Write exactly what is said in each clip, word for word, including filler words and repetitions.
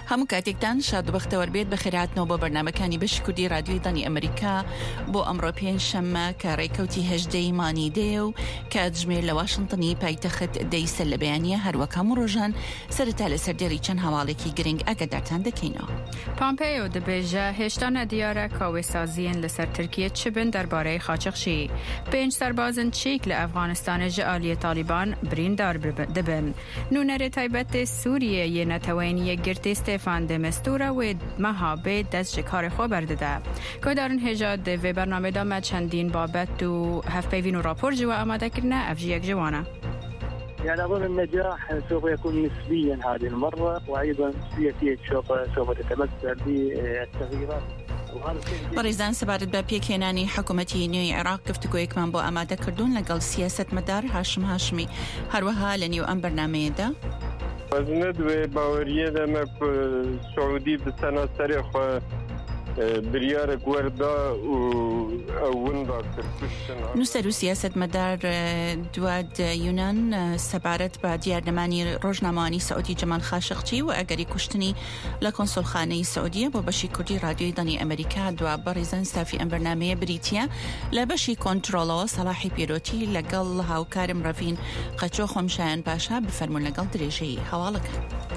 هەموو کاتێکتان شاد و بەختەوەر بێت بە خێرهاتنەوە بۆ بەرنامەکانی بەشی کوردی رادیۆی دانی ئەمریکا بۆ ئەمڕۆ پێنج شەممە کە ڕێکەوتی هەژدەی مانی دێ و کاتژمێر لە واشنتنی پایتەخت دەیسە لە بەیانیە هەروەک هەموو ڕۆژان سەرەتا لە سەردێڕی چەند هەواڵێکی گرنگ ئەگەدارتان دەکەینەوە. پامپێیۆ دەبێژە هێشتا نەدیارە کاوێسازیên لەسەر تورکیە چ بن دەربارەی خاچەخشی. پێنج سەربازن چیک لە ئەفغانستانە ژە ئالیە تالیبان بریندار دەبن. نونەرێ تایبەتێ سووریە یە نەتەوەین یەکگرتی ستێفان دە مەستورە وێ مەها بێ دەست ji karê xwe berdide. Guhdarên hêja di vê bernameda me çendîn babet û hevpeyvîn û rapor ji we amadekirine ev jî yek ji wan e. يعني أظن النجاح سوف يكون نسبيا هذه المرة وأيضا سياسيا سوف سوف تتمثل بالتغييرات. بەڕێزان سەبارەت بە پێکهێنانی حکوومەتی نوێی عێراق گفتوگۆیەکمان بۆ ئامادەکردوون لەگەڵ سیاسەتمەدار هاشم هاشمی هەروەها لە نێو ئەم بەرنامەیەدا وەزنە دوێ باوەریە دەمە سعودی بسەنە سەرێ خۆ بریارە گوەردا و ئەووندا کرد. نووسەر و سیاسەتمەدار دواد یونان سەبارەت بە دیاردەمانی ڕۆژنامەوانی سعودی جەمال خاشقچی و ئەگەری کوشتنی لە کۆنسڵخانەی سعودیە بۆ بەشی کوردی رادیۆی دانی ئەمریکا دوا بەڕێزان ستافی ئەم بەرنامەیە بریتیە لە بەشی کۆنتڕۆڵەوە سەلاحی پیرۆتی لەگەڵ هاوکارم ڕەڤین قەچۆ خۆمشایان پاشا بفەرمون لەگەڵ درێژەی هەواڵەکە.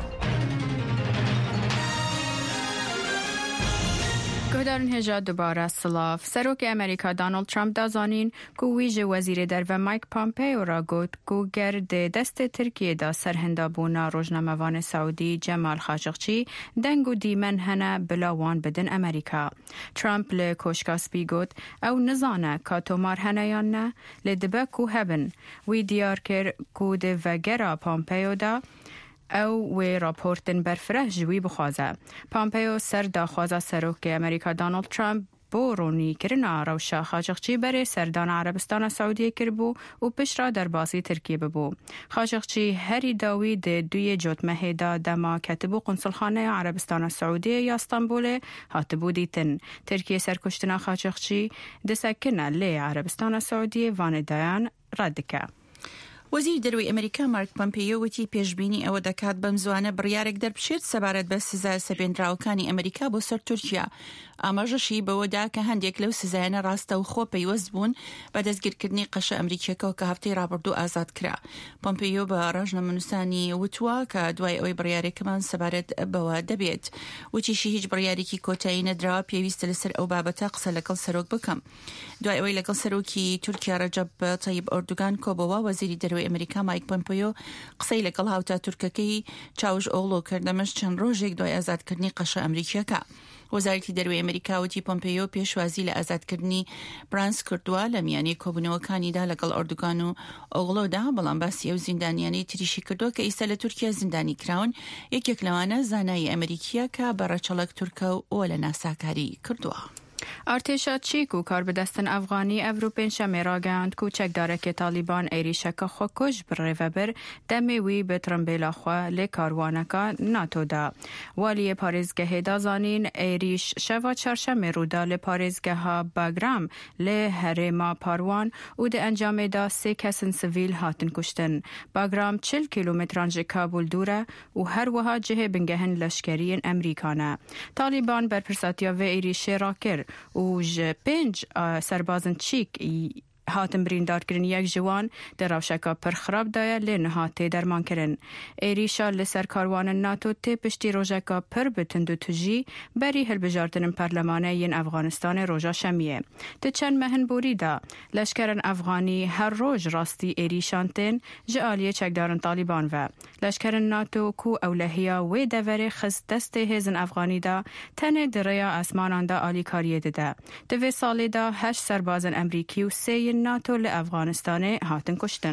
گهدارن هێژا دوبارە سلاف سەرۆکی ئەمریکا دانالد ترامپ دازانین کو ویژە وەزیرە دەرڤە مایک پامپێیۆ را گوت کو گەردێ دەستێ تورکیەدا سەرهەندابوونا ڕۆژنامەوانە سعودی جەمال خاشقچی دەنگ و دیمەن هەنە بلاوان بدن ئەمریکا. ترامپ لە کۆشکاسپی گوت ئەو نزانە کاتۆمار هەنەیان نە لێ دبە کو هەبن وی دیار کرد کو دڤەگەرا پامپێیۆدا ئەو وێ راپۆرتن بەرفرە ژوی بخوازە. پامپێیۆ سەر داخوازە سەرۆکی ئەمریکا دانالد ترامپ بۆ ڕوونیکردنا ڕەوشە خاچەخچی بەرێ سەردانە عەرەبستانە سعودیە کردبوو و پشرا دەرباسی تورکیە ببوو. خاچەخچی هەری داوی دێ دویە جۆتمەهێدا دەما کەتبوو قونسڵخانەیە عەرەبستانە سعودیە یا ئەستەمبولێ هاتبوو دیتن. تورکیە سەرکوشتنا خاچەخچی دەسەکنە لێ عەرەبستانە سعودیە وانەدایان ڕەدکە. وەزیری دەروی ئەمریکا مارک پۆمپێیۆ وتی پێشبینی ئەوە دەکات بەم زوانە بڕیارێک دەربچێت سەبارەت بە سزا سەبێنراوەکانی ئەمریکا بۆ سەر تورکیا. ئاماژەشی بەوەدا کە هەندێک لەو سزایانە ڕاستە و خۆ پەیوەست بوون بە دەستگیرکردنی قەشە ئەمریکیەکەوە کە هەفتەی ڕابردوو ئازاد کرا. پۆمپێیۆ بە ڕۆژنامەنووسانی وتووە کە دوای ئەوەی بڕیارێکمان سەبارەت بەوە دەبێت. وتیشی هیچ بڕیارێکی کۆتایی نەدراوە پێویستە لەسەر ئەو بابەتە قسە لەگەڵ سەرۆک بکەم. دوای ئەوەی لەگەڵ سەرۆکی تورکیا ڕەجەب تەیب ئۆردوگان کۆبەوە وەزیری دەروی ئەمریکا مایک پۆمپێیۆ قسەی لەگەڵ هاوتا تورکەکەی چاوش ئۆغڵۆ کردەمەش چەند ڕۆژێک دوای ئازادکردنی قەشە ئەمریکیەکە. وەزارەتی دەروی ئەمریکا وتی پۆمپێیۆ پێشوازی لە ئازادکردنی برانس کردووە لە میانی کۆبوونەوەکانیدا لەگەڵ ئۆردوگان و ئۆغڵۆدا، بەڵام باسی ئەو زیندانیانەی تریشی کردووە کە ئیستا لە تورکیا زیندانی کراون. یەکێک لەوانە زانایی ئەمریکیە کە بە ڕەچەڵک تورکە و لە ناساکاری کردووە. ئارتێشا چیک و کاربدەستن ئەفغانی ئەڤ و پێنجشەمێ ڕاگەیاند کو چەکدارێکی تالیبان ئێریشەکە خۆ کوژ بڕێڤەبر دەمێ وی بە ترمبێلاخوا لێ کاروانەکە ناتۆدا. والیە پارێزگەهێ دازانین ئێریش شەوا چارشەمێ ڕوودا لە پارێزگەها باگرام لێ هەرێما پاروان و دە ئەنجامێدا سێ کەسن سڤیل هاتن کوشتن. باگرام چل کیلومتران ji کابول دوورە و هەروەها جهێ بنگەهن لەشکەریین ئەمریکانە. تالیبان بەرپرساتیا vê êrişê rakir و ji pênc serbazin çîk هاتن بریندارکردن یەک جوان دەڕاوشەکە پڕ خراپ دایە لێ نەهاتێ دەرمانکردن. ئێریشا لەسەر کاروانە ناتۆ تێ پشتی ڕۆژەکە پڕ بتند و توژی بەری هەلبژاردنن پەرلەمانەیین ئەفغانستانی ڕۆژە شەمیە. تە چەند مەهنبوریدا لەشکەرن ئەفغانی هەر ڕۆژ ڕاستی ئێریشان تێن ji ئالیە چەکدارن تالیبان vە. لەشکەرن ناتۆ کو ئەولەهەیە وێ دەڤەرێ خست دەستێ هێزن ئەفغانیدا تەنێ دڕێیا ئاسماناندا ئالیکاریە دەدە. دەvê ساڵێدا هەشت سەربازن ئەمریکی و سێین ناتۆ لە ئەفغانستانê هاتن کوشتن.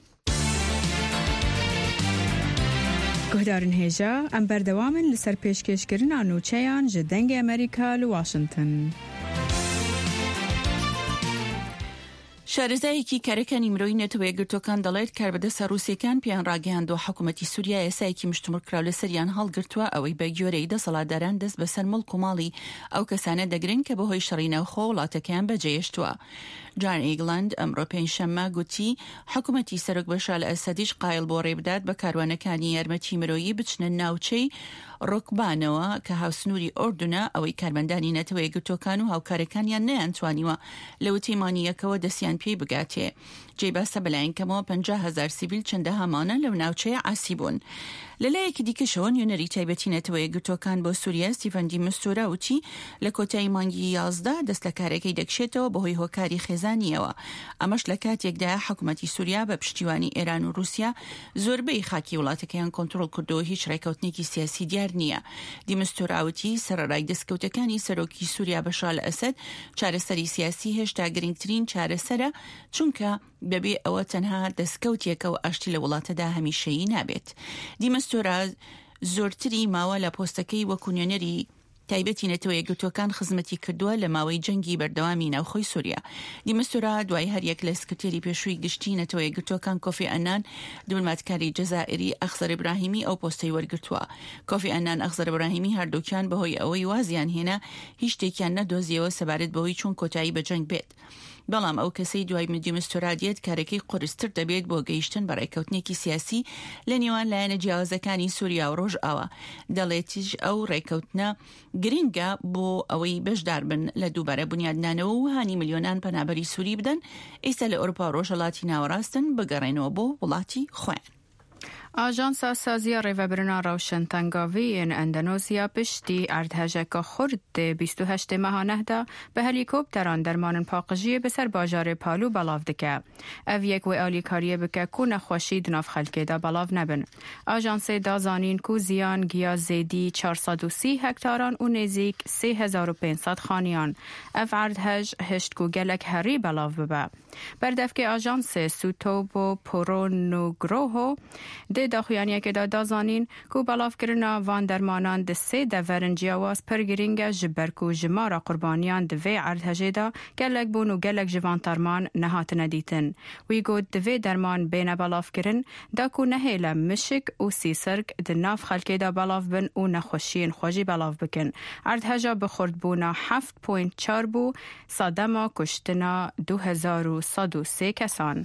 گهدارن هێژا ئەم بەردەوامن لەسەر پێشکەشکردنا نووچەیان ji dengê ئەمریکا لە واشنتن. شارەزایەکی کارەکانی مرۆیی نێتەوە یەکگرتوەکان دەڵێت کاربەدەستە ڕووسیەکان پێیان ڕاگەیاندووە حکوومەتی سووریا یاسایەکی مشتومڕکراو لەسەریان هەڵگرتووە ئەوەی بە گوێرەی دەسەڵاتداران دەست بەسەر مڵک و ماڵی ئەو کەسانە دەگرن کە بەهۆی شەڕی ناوخۆ وڵاتەکەیان بەجێهێشتووە. جان ئیگلاند ئەمڕۆ پێنجشەممە گوتی حکوومەتی سەرۆک بەشار ئەسەدیش قایل بۆ ڕێبدات بە کاروانەکانی یارمەتی مرۆیی بچنە ناوچەی ڕۆکبانەوە کە هاوسنووری ئۆردونە ئەوەی کارمەندانی نەتەوە یەکگرتووەکان و هاوکارەکانیان نەیانتوانیوە لە وتەیمانیەکەوە دەستیان پێی بگاتێ. جێ باسە بەلایەنکەمەوە پەنجا هەزار سیڤیل چەندە هەمانە لەو ناوچەیە عاسی بوون. لەلایەکی دیکەشەوە نوێنەری تایبەتی نەتەوە یەکگرتووەکان بۆ سووریا ستیڤەن مستۆرا وتی لە کۆتایی مانگی یازدە دەست لە کارەکەی دەکشێتەوە بەهۆی هۆکاری خێزانیەوە. ئەمەش لە کاتێکدا حکوومەتی سووریا بە پشتیوانی ئێران و رووسیا زۆربەی خاکی وڵاتەکەیان کۆنتڕۆڵ کردەوە هیچ ڕێکەوتنێکی سیاسی دیار نییە. دیمستۆراوتی سەرەڕای دەستکەوتەکانی سەرۆکی سووریا بەشار ئەسەد چارەسەری سیاسی هێشتا گرنگترین چارەسەرە چونکە بەبێ ئەوە تەنها دەستکەوتێکە و ئاشتی لە وڵاتەدا هەمیشەیی نابێت. دیمەستۆرا زۆرتری ماوە لە پۆستەکەی وەکو نوێنەری تایبەتی نەتەوە یەکگرتووەکان خزمەتی کردووە لە ماوەی جەنگی بەردەوامی ناوخۆی سووریا. دیمەستۆرا دوای هەریەک لە سکرتێری پێشووی گشتی نەتەوە یەکگرتووەکان کۆفی ئەنان دیپلۆماتکاری جەزائیری ئەخزەر ئیبراهیمی ئەو پۆستەی وەرگرتووە. کۆفی ئەنان ئەخزەر ئیبراهیمی هەردووکیان بەهۆی ئەوەی وازیان هێنا هیچ شتێکیان نەدۆزیەوە سەبارەت بەوەی چۆن کۆتایی بە جەنگ بێت. بەڵام ئەو کەسەی دوای دیمەستۆرا دێت کارەکەی قورستر دەبێت بۆ گەیشتن بە ڕێکەوتنێکی سیاسی لە نێوان لایەنە جیاوازەکانی سووریا و ڕۆژئاوا. دەڵێتیش ئەو ڕێکەوتنە گرنگە بۆ ئەوەی بەشدار بن لە دووبارە بنیادنانەوە و هانی ملیۆنان پەنابەری سووری بدەن ئێستا لە ئەوروپا و ڕۆژهەڵاتی ناوەڕاستن بگەڕێنەوە بۆ وڵاتی خۆیان. ئاژانسا سازیە ڕێڤەبرنا ڕەوشنتەنگاڤیên ئەندەنۆزیا پشتی ئەردهەژێکە خورد بیست و هەشت مەهانەهدا بە هەلیکۆپتەران دەرمانن پاقژیە بەسەر باژارê پالو بەڵاو دکە. ئەڤ یەک وێ ئالیکاریە بکە کو نەخۆشی دناف خەلکێدا بەڵاو نەبن. ئاژانسê دازانین کو زیان گیا زێدی چوار سەد و سی هەکتاران و نێزیک سێ هەزار و پێنج سەد خانیان. ئەڤ ئەردهەژ هشت کو gelek herî belav bibe. Berdevkê ajansê Sutopo Poronugroho dê daxuyaniyekê da zanîn ku belavkirina van dermanan di sê deverin ciyawaz pir giring e ji ber ku ji mara qurbaniyan di vê erdhejê da gelek bûn û gelek ji van derman nehatine dîtin. Wî got di vê derman bêne belavkirin da ku nehêle mişik û sîsirk di nav xelkê da belav bin û nexweşiyên xwe jî belav bikin. Erdheja bi xurtbûna heft point çar bû sadema kuştina du hezar û sed û sê kesan.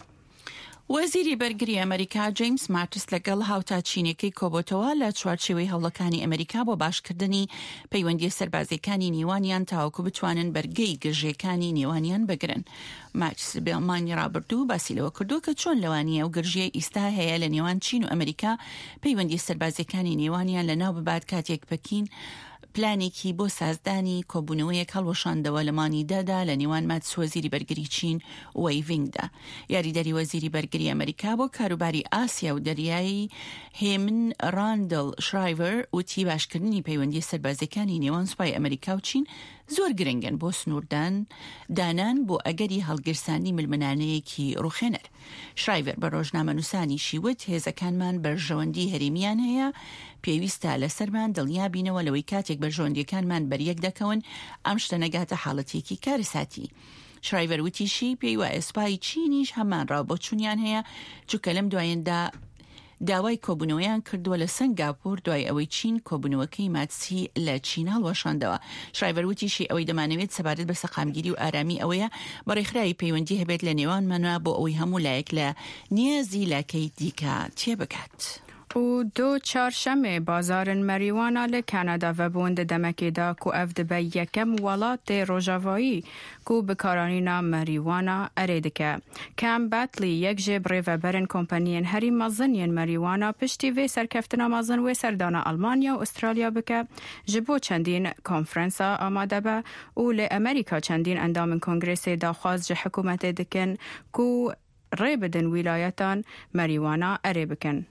وەزیری بەرگری ئەمریکا جیمس ماتیس لەگەڵ هاوتا چینێکی کۆبۆتەوە لە چوارچێوەی هەوڵەکانی ئەمریکا بۆ باشکردنی پەیوەندی سەربازیەکانی نێوانیان تاوەکو بتوانن بەرگەی گرژیەکانی نێوانیان بگرن. ماتیس بێڵمانی ڕابردوو باسی لەوە کردو کە چۆن لەوانیە و گرژیە ئیستا هەیە لە نێوان چین و ئەمریکا پەیوەندی سەربازیەکانی نێوانیان لە ناو ببات کاتێک پەکین پلانێکی بۆ سازدانی کۆبوونەوەیەک هەڵوەشاندەوە لە مانیدادا لە نێوان ماتس وەزیری بەرگری چین و وەیڤینگدا. یاریدەری وەزیری بەرگری ئەمریکا بۆ کاروباری ئاسیا و دەریایی هێمن ڕاندڵ شرایڤەر وتی باشکردنی پەیوەندی سەربازەکانی نێوان سوپای ئەمریکا و چین زۆر گرنگن بۆ سنووردان دانان بۆ ئەگەری هەڵگرسانی ملمنانەیەکی ڕوخێنەر. شرایڤەر بە ڕۆژنامەنووسانی شیوت هێزەکانمان بەرژەوەندی هەرێمیان هەیە پێویستە لەسەرمان دڵنیا بینەوە لەوەی کاتێک بەرژەوەندیەکانمان بەریەک دەکەون ئەم شتە نەگاتە حاڵەتێکی کارەساتی. شرایڤەر وتیشی پێی وایە سوپای چینیش هەمان ڕاو بۆ چوونیان هەیە چونکە لەم دوایەندا داوای کۆبوونەوەیان کردووە لە سنگاپور دوای ئەوەی چین کۆبوونەوەکەی ماتسی لە چین هەڵوەشاندەوە. شرایڤەر وتیشی ئەوەی دەمانەوێت سەبارەت بە سەقامگیری و ئارامی ئەوەیە بەڕێکخراوی پەیوەندی هەبێت لە نێوانمانە بۆ ئەوەی هەموو لایەک لە نیازی لاکەی دیکە تێبگات. و دو چهارشنبه بازارن مریوانا ل کانادا و بوند دمکیدا کو افد به یکم ولات روجاوایی کو بکارانینا مریوانا اریدکه کم باتلی یک جبری و برن کمپانیین هری مازنین مریوانا پشتی و سرکفتنا مازن و سردانا آلمانیا و استرالیا بکه جبو چندین کنفرانسا آماده به او ل امریکا چندین اندام کنگرس داخواز جه حکومت دکن کو ریبدن ولایتان مریوانا اریبکن.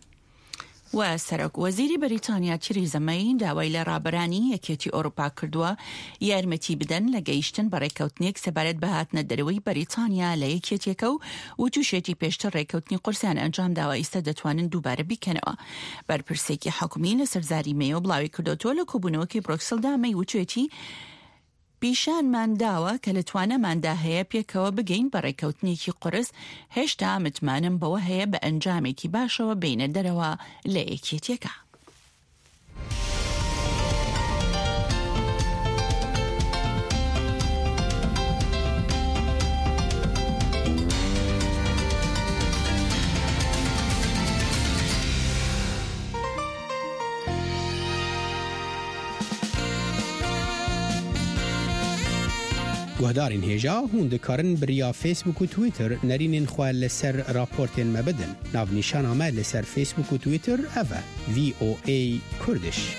و سەرۆک وەزیری بەریتانیا تیریزا مەی داوای لە ڕابەرانی یەکێتی ئۆروپا کردووە یارمەتی بدەن لە گەیشتن بە ڕێکەوتنێک سەبارەت بە هاتنە دەرەوەی بەریتانیا لە یەکێتیەکە و وتوشێتی پێشتر ڕێکەوتنی قورسیان ئەنجام داوە ئێستا دەتوانن دووبارە بیکەنەوە. بەرپرسێکی حکومی لە سەرزاری مەیە و بڵاوی کردوتەوە لە کۆبوونەوەکی برۆکسلدا مەی وتوێتی پیشانمان داوە کە لە توانەماندا هەیە پێکەوە بگەین بە ڕێکەوتنێکی قورس هێشتا متمانم بەوە هەیە بە ئەنجامێکی باشەوە بینە دەرەوە لە یەکێتیەکە. گهدارین هجا هون دکارن بریا فیسبوک و تویتر نرینین خواه لسر راپورتین مبدن. ناو نیشان آمه لسر فیسبوک و تویتر اوه وی او ای کردش.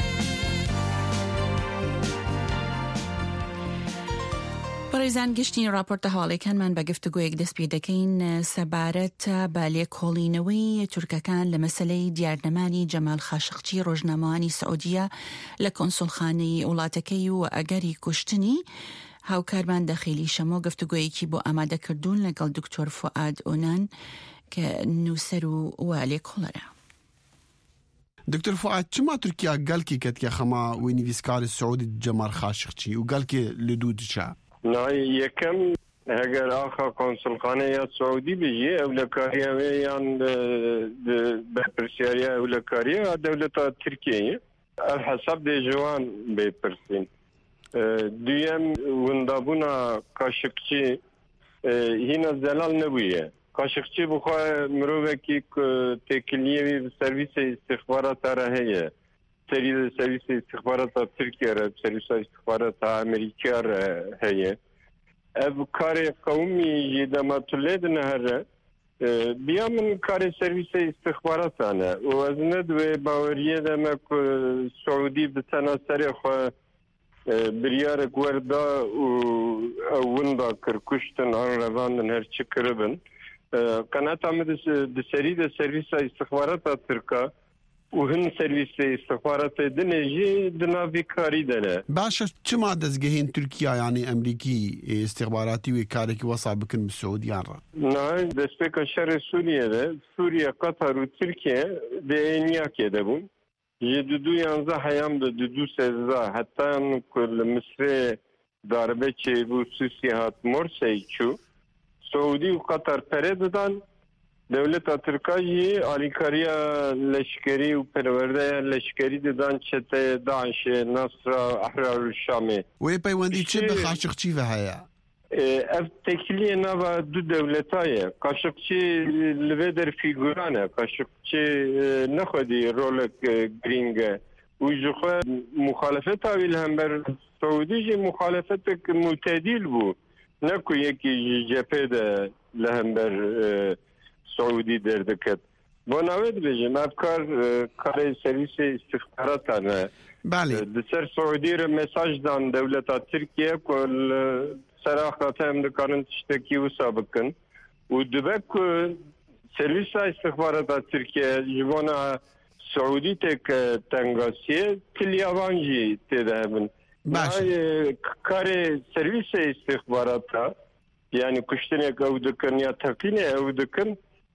بەڕێزان گشتین راپۆرتە هەواڵەکانمان بە گفتوگۆیەک دەست پێ دەکەین سەبارەت بە لێکۆڵینەوەی تورکەکان لە مەسەلەی دیاردنەمانی جەمال خاشقچی ڕۆژنامەوانی سعودیە لە کۆنسوڵخانەی وڵاتەکەی و ئەگەری کوشتنی. هاوکارمان دەخیلی شەمۆ گفتوگۆیەکی بۆ ئامادەکردوون لەگەڵ دکتۆر فؤاد ئۆنان کە نووسەر و وا لێکۆڵەرە. دكتور فؤاد چما تركيا قال كي كتيا خما وينيفيسكار السعودي جمال خاشقچي وقال كي لدود شا نا يكم هجر آخر قنصلخانة سعودي بيجي أو لكاريا ويان ببرسياريا أو لكاريا دولة تركيا الحسب دي جوان ببرسين ديم وندابونا كاشقچي هنا زلال نبوية كاشقچي بخوا مروفكي تكلية بسيرفيس استخبارات راهية سريد سيرفيس استخبارات تركيا سيرفيس استخبارات أمريكا هي أب كار قومي جدما تولد نهر بيا من كار سيرفيس استخبارات أنا وزند وباورية دم سعودي بسنة سريخ بريار قوردا ووندا كركشتن عن روان نهر شكربن قناة عمد سريد سيرفيس استخبارات تركيا وهن سرویس استخبارات دنجی دناوی کاری داره. باشه چما دزگهین ترکیه یعنی امریکی استخباراتی و کاری که وصل بکن به سعودیان را؟ نه دستپک شر سوریه ده سوریه قطر و ترکیه دنیا که دبون. جدودو یانزه حیام ده دو سزا حتی کل مصر دربه چه بو سوسیات مرسی چو سعودی و قطر پرددان دولت ترکیه آلیکاریا لشکری و پرورده لشکری دادن چته داعش نصر احرار الشامی وی پیوندی چه به خاشقچی و هیا؟ اف تکلیه نوا دو دولتایه خاشقچی لودر فیگورانه خاشقچی نخودی رولک گرینگه و جخوا مخالفت هاویل هم بر سعودی جی مخالفت معتدل بو نکو یکی جپه ده لهم بر سعودي دردكت بناود بيجي افكار كاري سيرفيس استخبارات انا بالي دسر سعودي مساج دان دولة تركيا كل صراحة هم دكارن تشتكي وسابقا ودبك سيرفيس استخبارات تركيا جوانا سعودي تك تنغاسية كل يابانجي تذهبن ماشي كاري سيرفيس استخبارات يعني كشتنك او دكن يا تقيني او دكن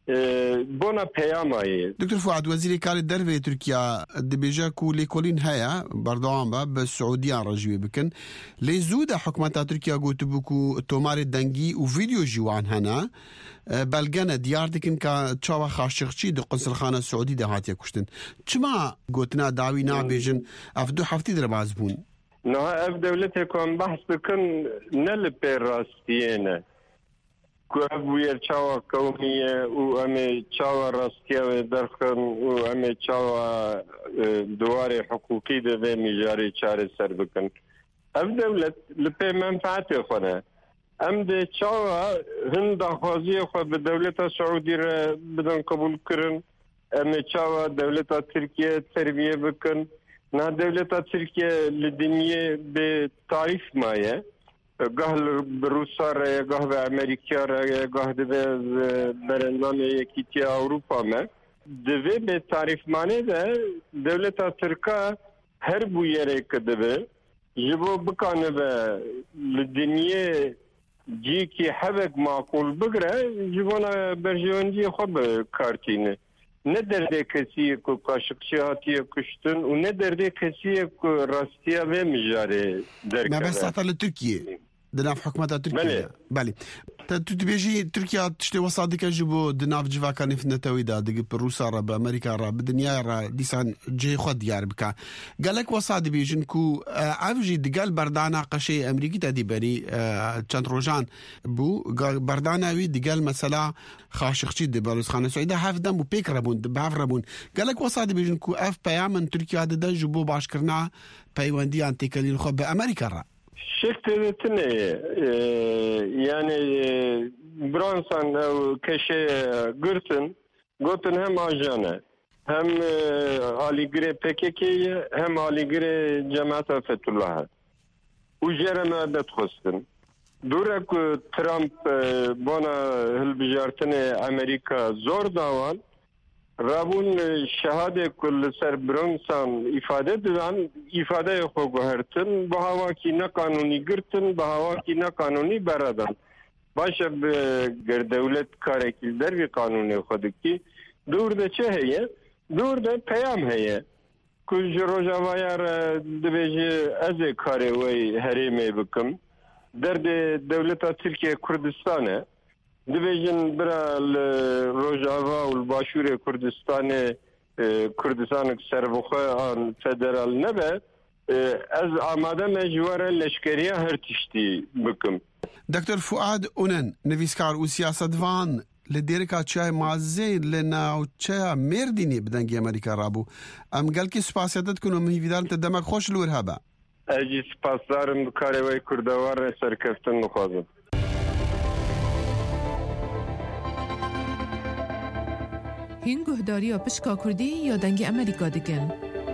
بونا پیامایی دکتر فؤاد وزیر کار دروی ترکیه دبیجا کو لیکولین هيا بردوام با به سعودیان رجوی بکن لزود حکومت ترکیه گوت بکو تومار دنگی و ویدیو جوان هنا بلگن دیار دکن که چاوا خاشقچی د قنصلخانه سعودی ده هاتیه کشتن چما گوتنا داوی نابیجن اف دو هفتی در باز بون نه اف دولت کن بحث بکن نل پر راستیه كوابوير شاوا قومية وأمي شاوا راستيا درخن وأمي شاوا دواري حقوقي ده مجاري شاري سربكن أف دولة لبي منفعتي خنا أم ده شاوا هن دخوازي خو بدولة سعودي بدن قبول كرن أمي شاوا دولة تركيا تربية بكن نا دولة تركيا للدنيا بتعريف مايه گاه بروسا را گاه به امریکا را گاه به برندان یکیتی اروپا ما دوی به تعریف مانه ده دولت ترکا هر بویره کده به جبو بکانه به لدنیا جی که حبک معقول بگره جبونا برجواندی خوب کارتینه نه درده کسی که کاشقچی هاتی کشتن و نه درده کسی که راستیا و مجاره درکه ما بس تعطل تركيا دناف حكومات تركيا بالي تبيجي تركيا تشتي وصادك جبو دناف جفا كان في نتويدا دق بروسا را بامريكا را بدنيا را ديسان جي خد ديار بكا قالك وصاد بيجن كو عفجي دقال بردانا قشي امريكي تدي بري چند روجان بو بردانا وي دقال مثلا خاشقچي دي بلوس خانه سعيده حافظن بو بيك ربون بعف ربون قالك وصاد بيجن كو اف بيامن تركيا د جبو باش كرنا پیوندی انتقالی خو به امریکا را شكتتني يعني برانسان أو كشي قرتن قرتن هم آجانا هم آليقري بكيكي هم آليقري جماعة فتح الله وجرنا دتخستن دورك ترامب بنا هالبجارتني أمريكا زور داوان رابون شهاده كل سر برانسان إفادة دادن إفادة خو گهرتن به هوا کی نه قانونی گرتن به هوا کی نه قانونی برادن باشه گر دولت کار کیل در وی قانونی خود کی دور ده چه هیه دور ده پیام هیه کج روجاوایار دبیجه از کاری وی هریمه بکم در دولت ترکیه کردستانه دبیجن برا روجاوا و باشور کردستان کردستان سربخواه آن فدرال نبه از آماده مجوار لشکریه هر تشتی بکم. دکتر فؤاد اونن نویسکار و سیاستوان لدیرکا چای مازه لناو چای مردینی بدنگی امریکا رابو ام گل کی سپاسیتت کنم هیویدان تدمک خوش لور هبا اجی سپاسدارم کاری وی کردوار سرکفتن نخوازم. هین گهداری یا پشکا کردی یا دنگ امریکا دکن؟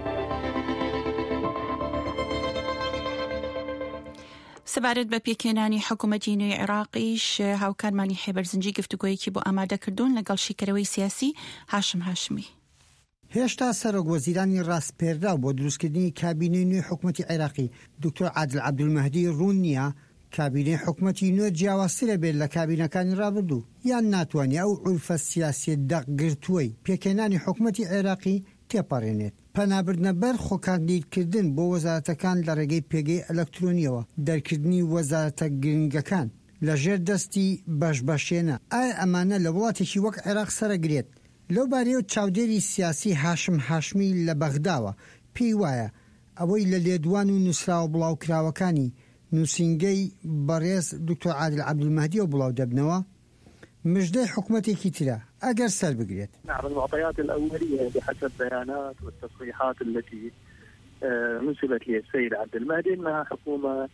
سبارەت بە پێکێنانی حکوومەتی نوێی عێراقیش هاوکارمانی حێبەرزنجی گفتوگۆیەکی بۆ ئامادەکردوون لەگەڵ شیکەرەوەی سیاسی هاشم هاشمی. هێشتا سەرۆکوەزیرانی ڕاستپێردا بۆ دروستکردنی کابینەی نوێی حکوومەتی عێراقی دکتۆر عادل عەبدولمەهدی ڕوون نییە کابینەی حکوومەتی نوێ جیاوازترە بێت لە کابینەکانی ڕابردوو یان ناتوانێت ئەو عورفە سیاسی دەقگرتووەی پێکێنانی حکوومەتی عێراقی تێپەڕێنێت. پەنابردنە بەر خۆکاندیدکردن بۆ وەزارەتەکان لە ڕێگەی پێگەی ئەلەکترۆنیەوە دەرکردنی وەزارەتە گرنگەکان لە ژێر دەستی بەشبەشێنە ئایا ئەمانە لە وڵاتێکی وەک عێراق سەرەگرێت. لەو بارەیەوە چاودێری سیاسی هاشم هاشمی لە بەغداوە پێی وایە ئەوەی لە لێدوان و نووسراوە بڵاوکراوەکانی نووسینگەی بەڕێز دکتۆر عادل عەبدولمەهدیەوە بڵاو دەبنەوە مژدەی حکوومەتێکی ترە ئەگەر سەر بگرێت. نعم المعطيات الأولية بحسب بيانات والتصريحات التي نسبت للسيد عبد المهدي أنها حكومة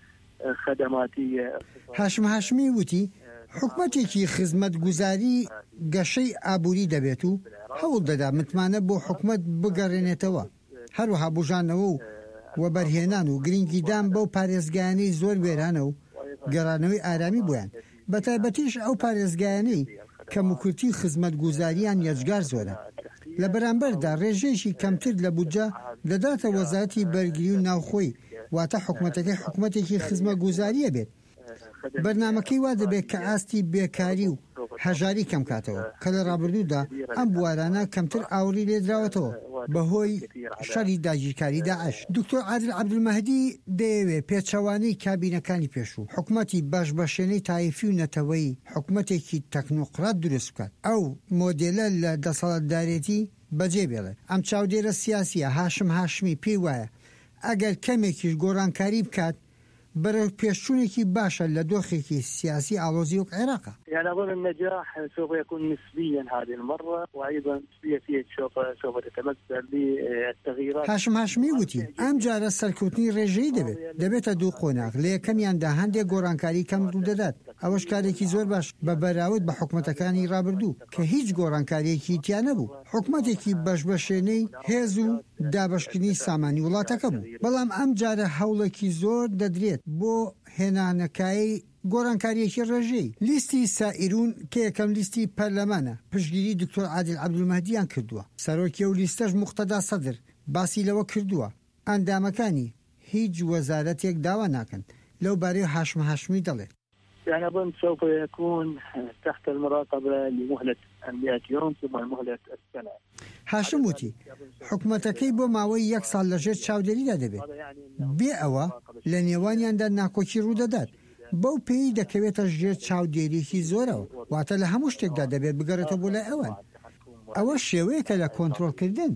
خدماتية. هاشم هاشمی وتی حکوومەتێکی خزمەتگوزاری گەشەی ئابووری دەبێت و هەوڵ دەدا متمانە بۆ حکوومەت بگەڕێنێتەوە هەروەها بژانەوە و وەبەرهێنان و گرنگیدان بەو پارێزگایانەی زۆر وێرانە و گەڕانەوەی ئارامی بوویان بەتایبەتیش ئەو پارێزگایانەی کەموکورتی خزمەتگوزاریان یەجگار زۆرە لە بەرامبەردا ڕێژەیەکی کەمتر لە بودجە دەداتە وەزارەتی بەرگری و ناوخۆی واتە حکوومەتەکەی حکوومەتێکی خزمەتگوزاریە بێت. بەرنامەکەی وا دەبێت کە ئاستی بێکاری و هەژاری کەم کاتەوە کە لە ڕابردوودا ئەم بوارانە کەمتر ئاوری لێدراوەتەوە بەهۆی شەری داگیرکاری داعش. دکتۆر عادل عەبدولمەهدی دەیەوێت پێچەوانەی کابینەکانی پێشوو حکوومەتی باشبەشێنەی تایفی و نەتەوەی حکوومەتێکی تەکنۆقرات دروست بکات ئەو مۆدێلە لە دەسەڵاتدارێتی بەجێ بێڵێت. ئەم چاودێرە سیاسیە هاشم هاشمی پێی وایە ئەگەر کەمێکیش گۆڕانکاری بکات برای پیشونێکی باشە لە دۆخێکی سیاسی ئاڵۆزی وەک عێراق. يعني أظن النجاح سوف يكون نسبيا هذه المرة وأيضا سياسية سوف سوف تتمثل بالتغييرات. هاشم هاشمی وتی ئەم جارە سەرکەوتنی ڕێژەیی دەبێت دەبێتە دوو قۆناغ لە یەکەمیاندا هەندێک گۆڕانکاری کەم ڕوو دەدات ئەوەش کارێکی زۆر باش بە بەراورد بە حکوومەتەکانی ڕابردوو کە هیچ گۆڕانکاریەکی تیا نەبوو حکوومەتێکی بەشبەشێنەی هێز و دابەشکردنی سامانی وڵاتەکە بوو بەڵام ئەم جارە هەوڵێکی زۆر دەدرێت بۆ هێنانەکایی گۆڕانکاریەکی ڕێژەی. لیستی سائیرون کە یەکەم لیستی پەرلەمانە پشتگیری دکتۆر عادل عەبدولمەهدییان کردووە سەرۆکی و لیستەش موقتەدا سەدر باسی لەوە کردووە ئەندامەکانی هیچ وەزارەتێک داوا ناکەن لەو بارەی هاشم هاشمی دەڵێت. يعني أظن سوف يكون تحت المراقبة لمهلة مئة يوم ثم مهلة السنة. هاشم وتی حکوومەتەکەی بۆ ماوەی یەک ساڵ لەژێر چاودێریدا دەبێت بێ ئەوە لە نێوانیاندا ناکۆکی ڕوودەدات بەو پێی دەکەوێتە ژێر چاودێریەکی زۆرەوە واتە لە هەموو شتێکدا دەبێت بگەڕێتە بۆ لای ئەوان. ئەوە شێوەیەکە لە کۆنتڕۆڵکردن.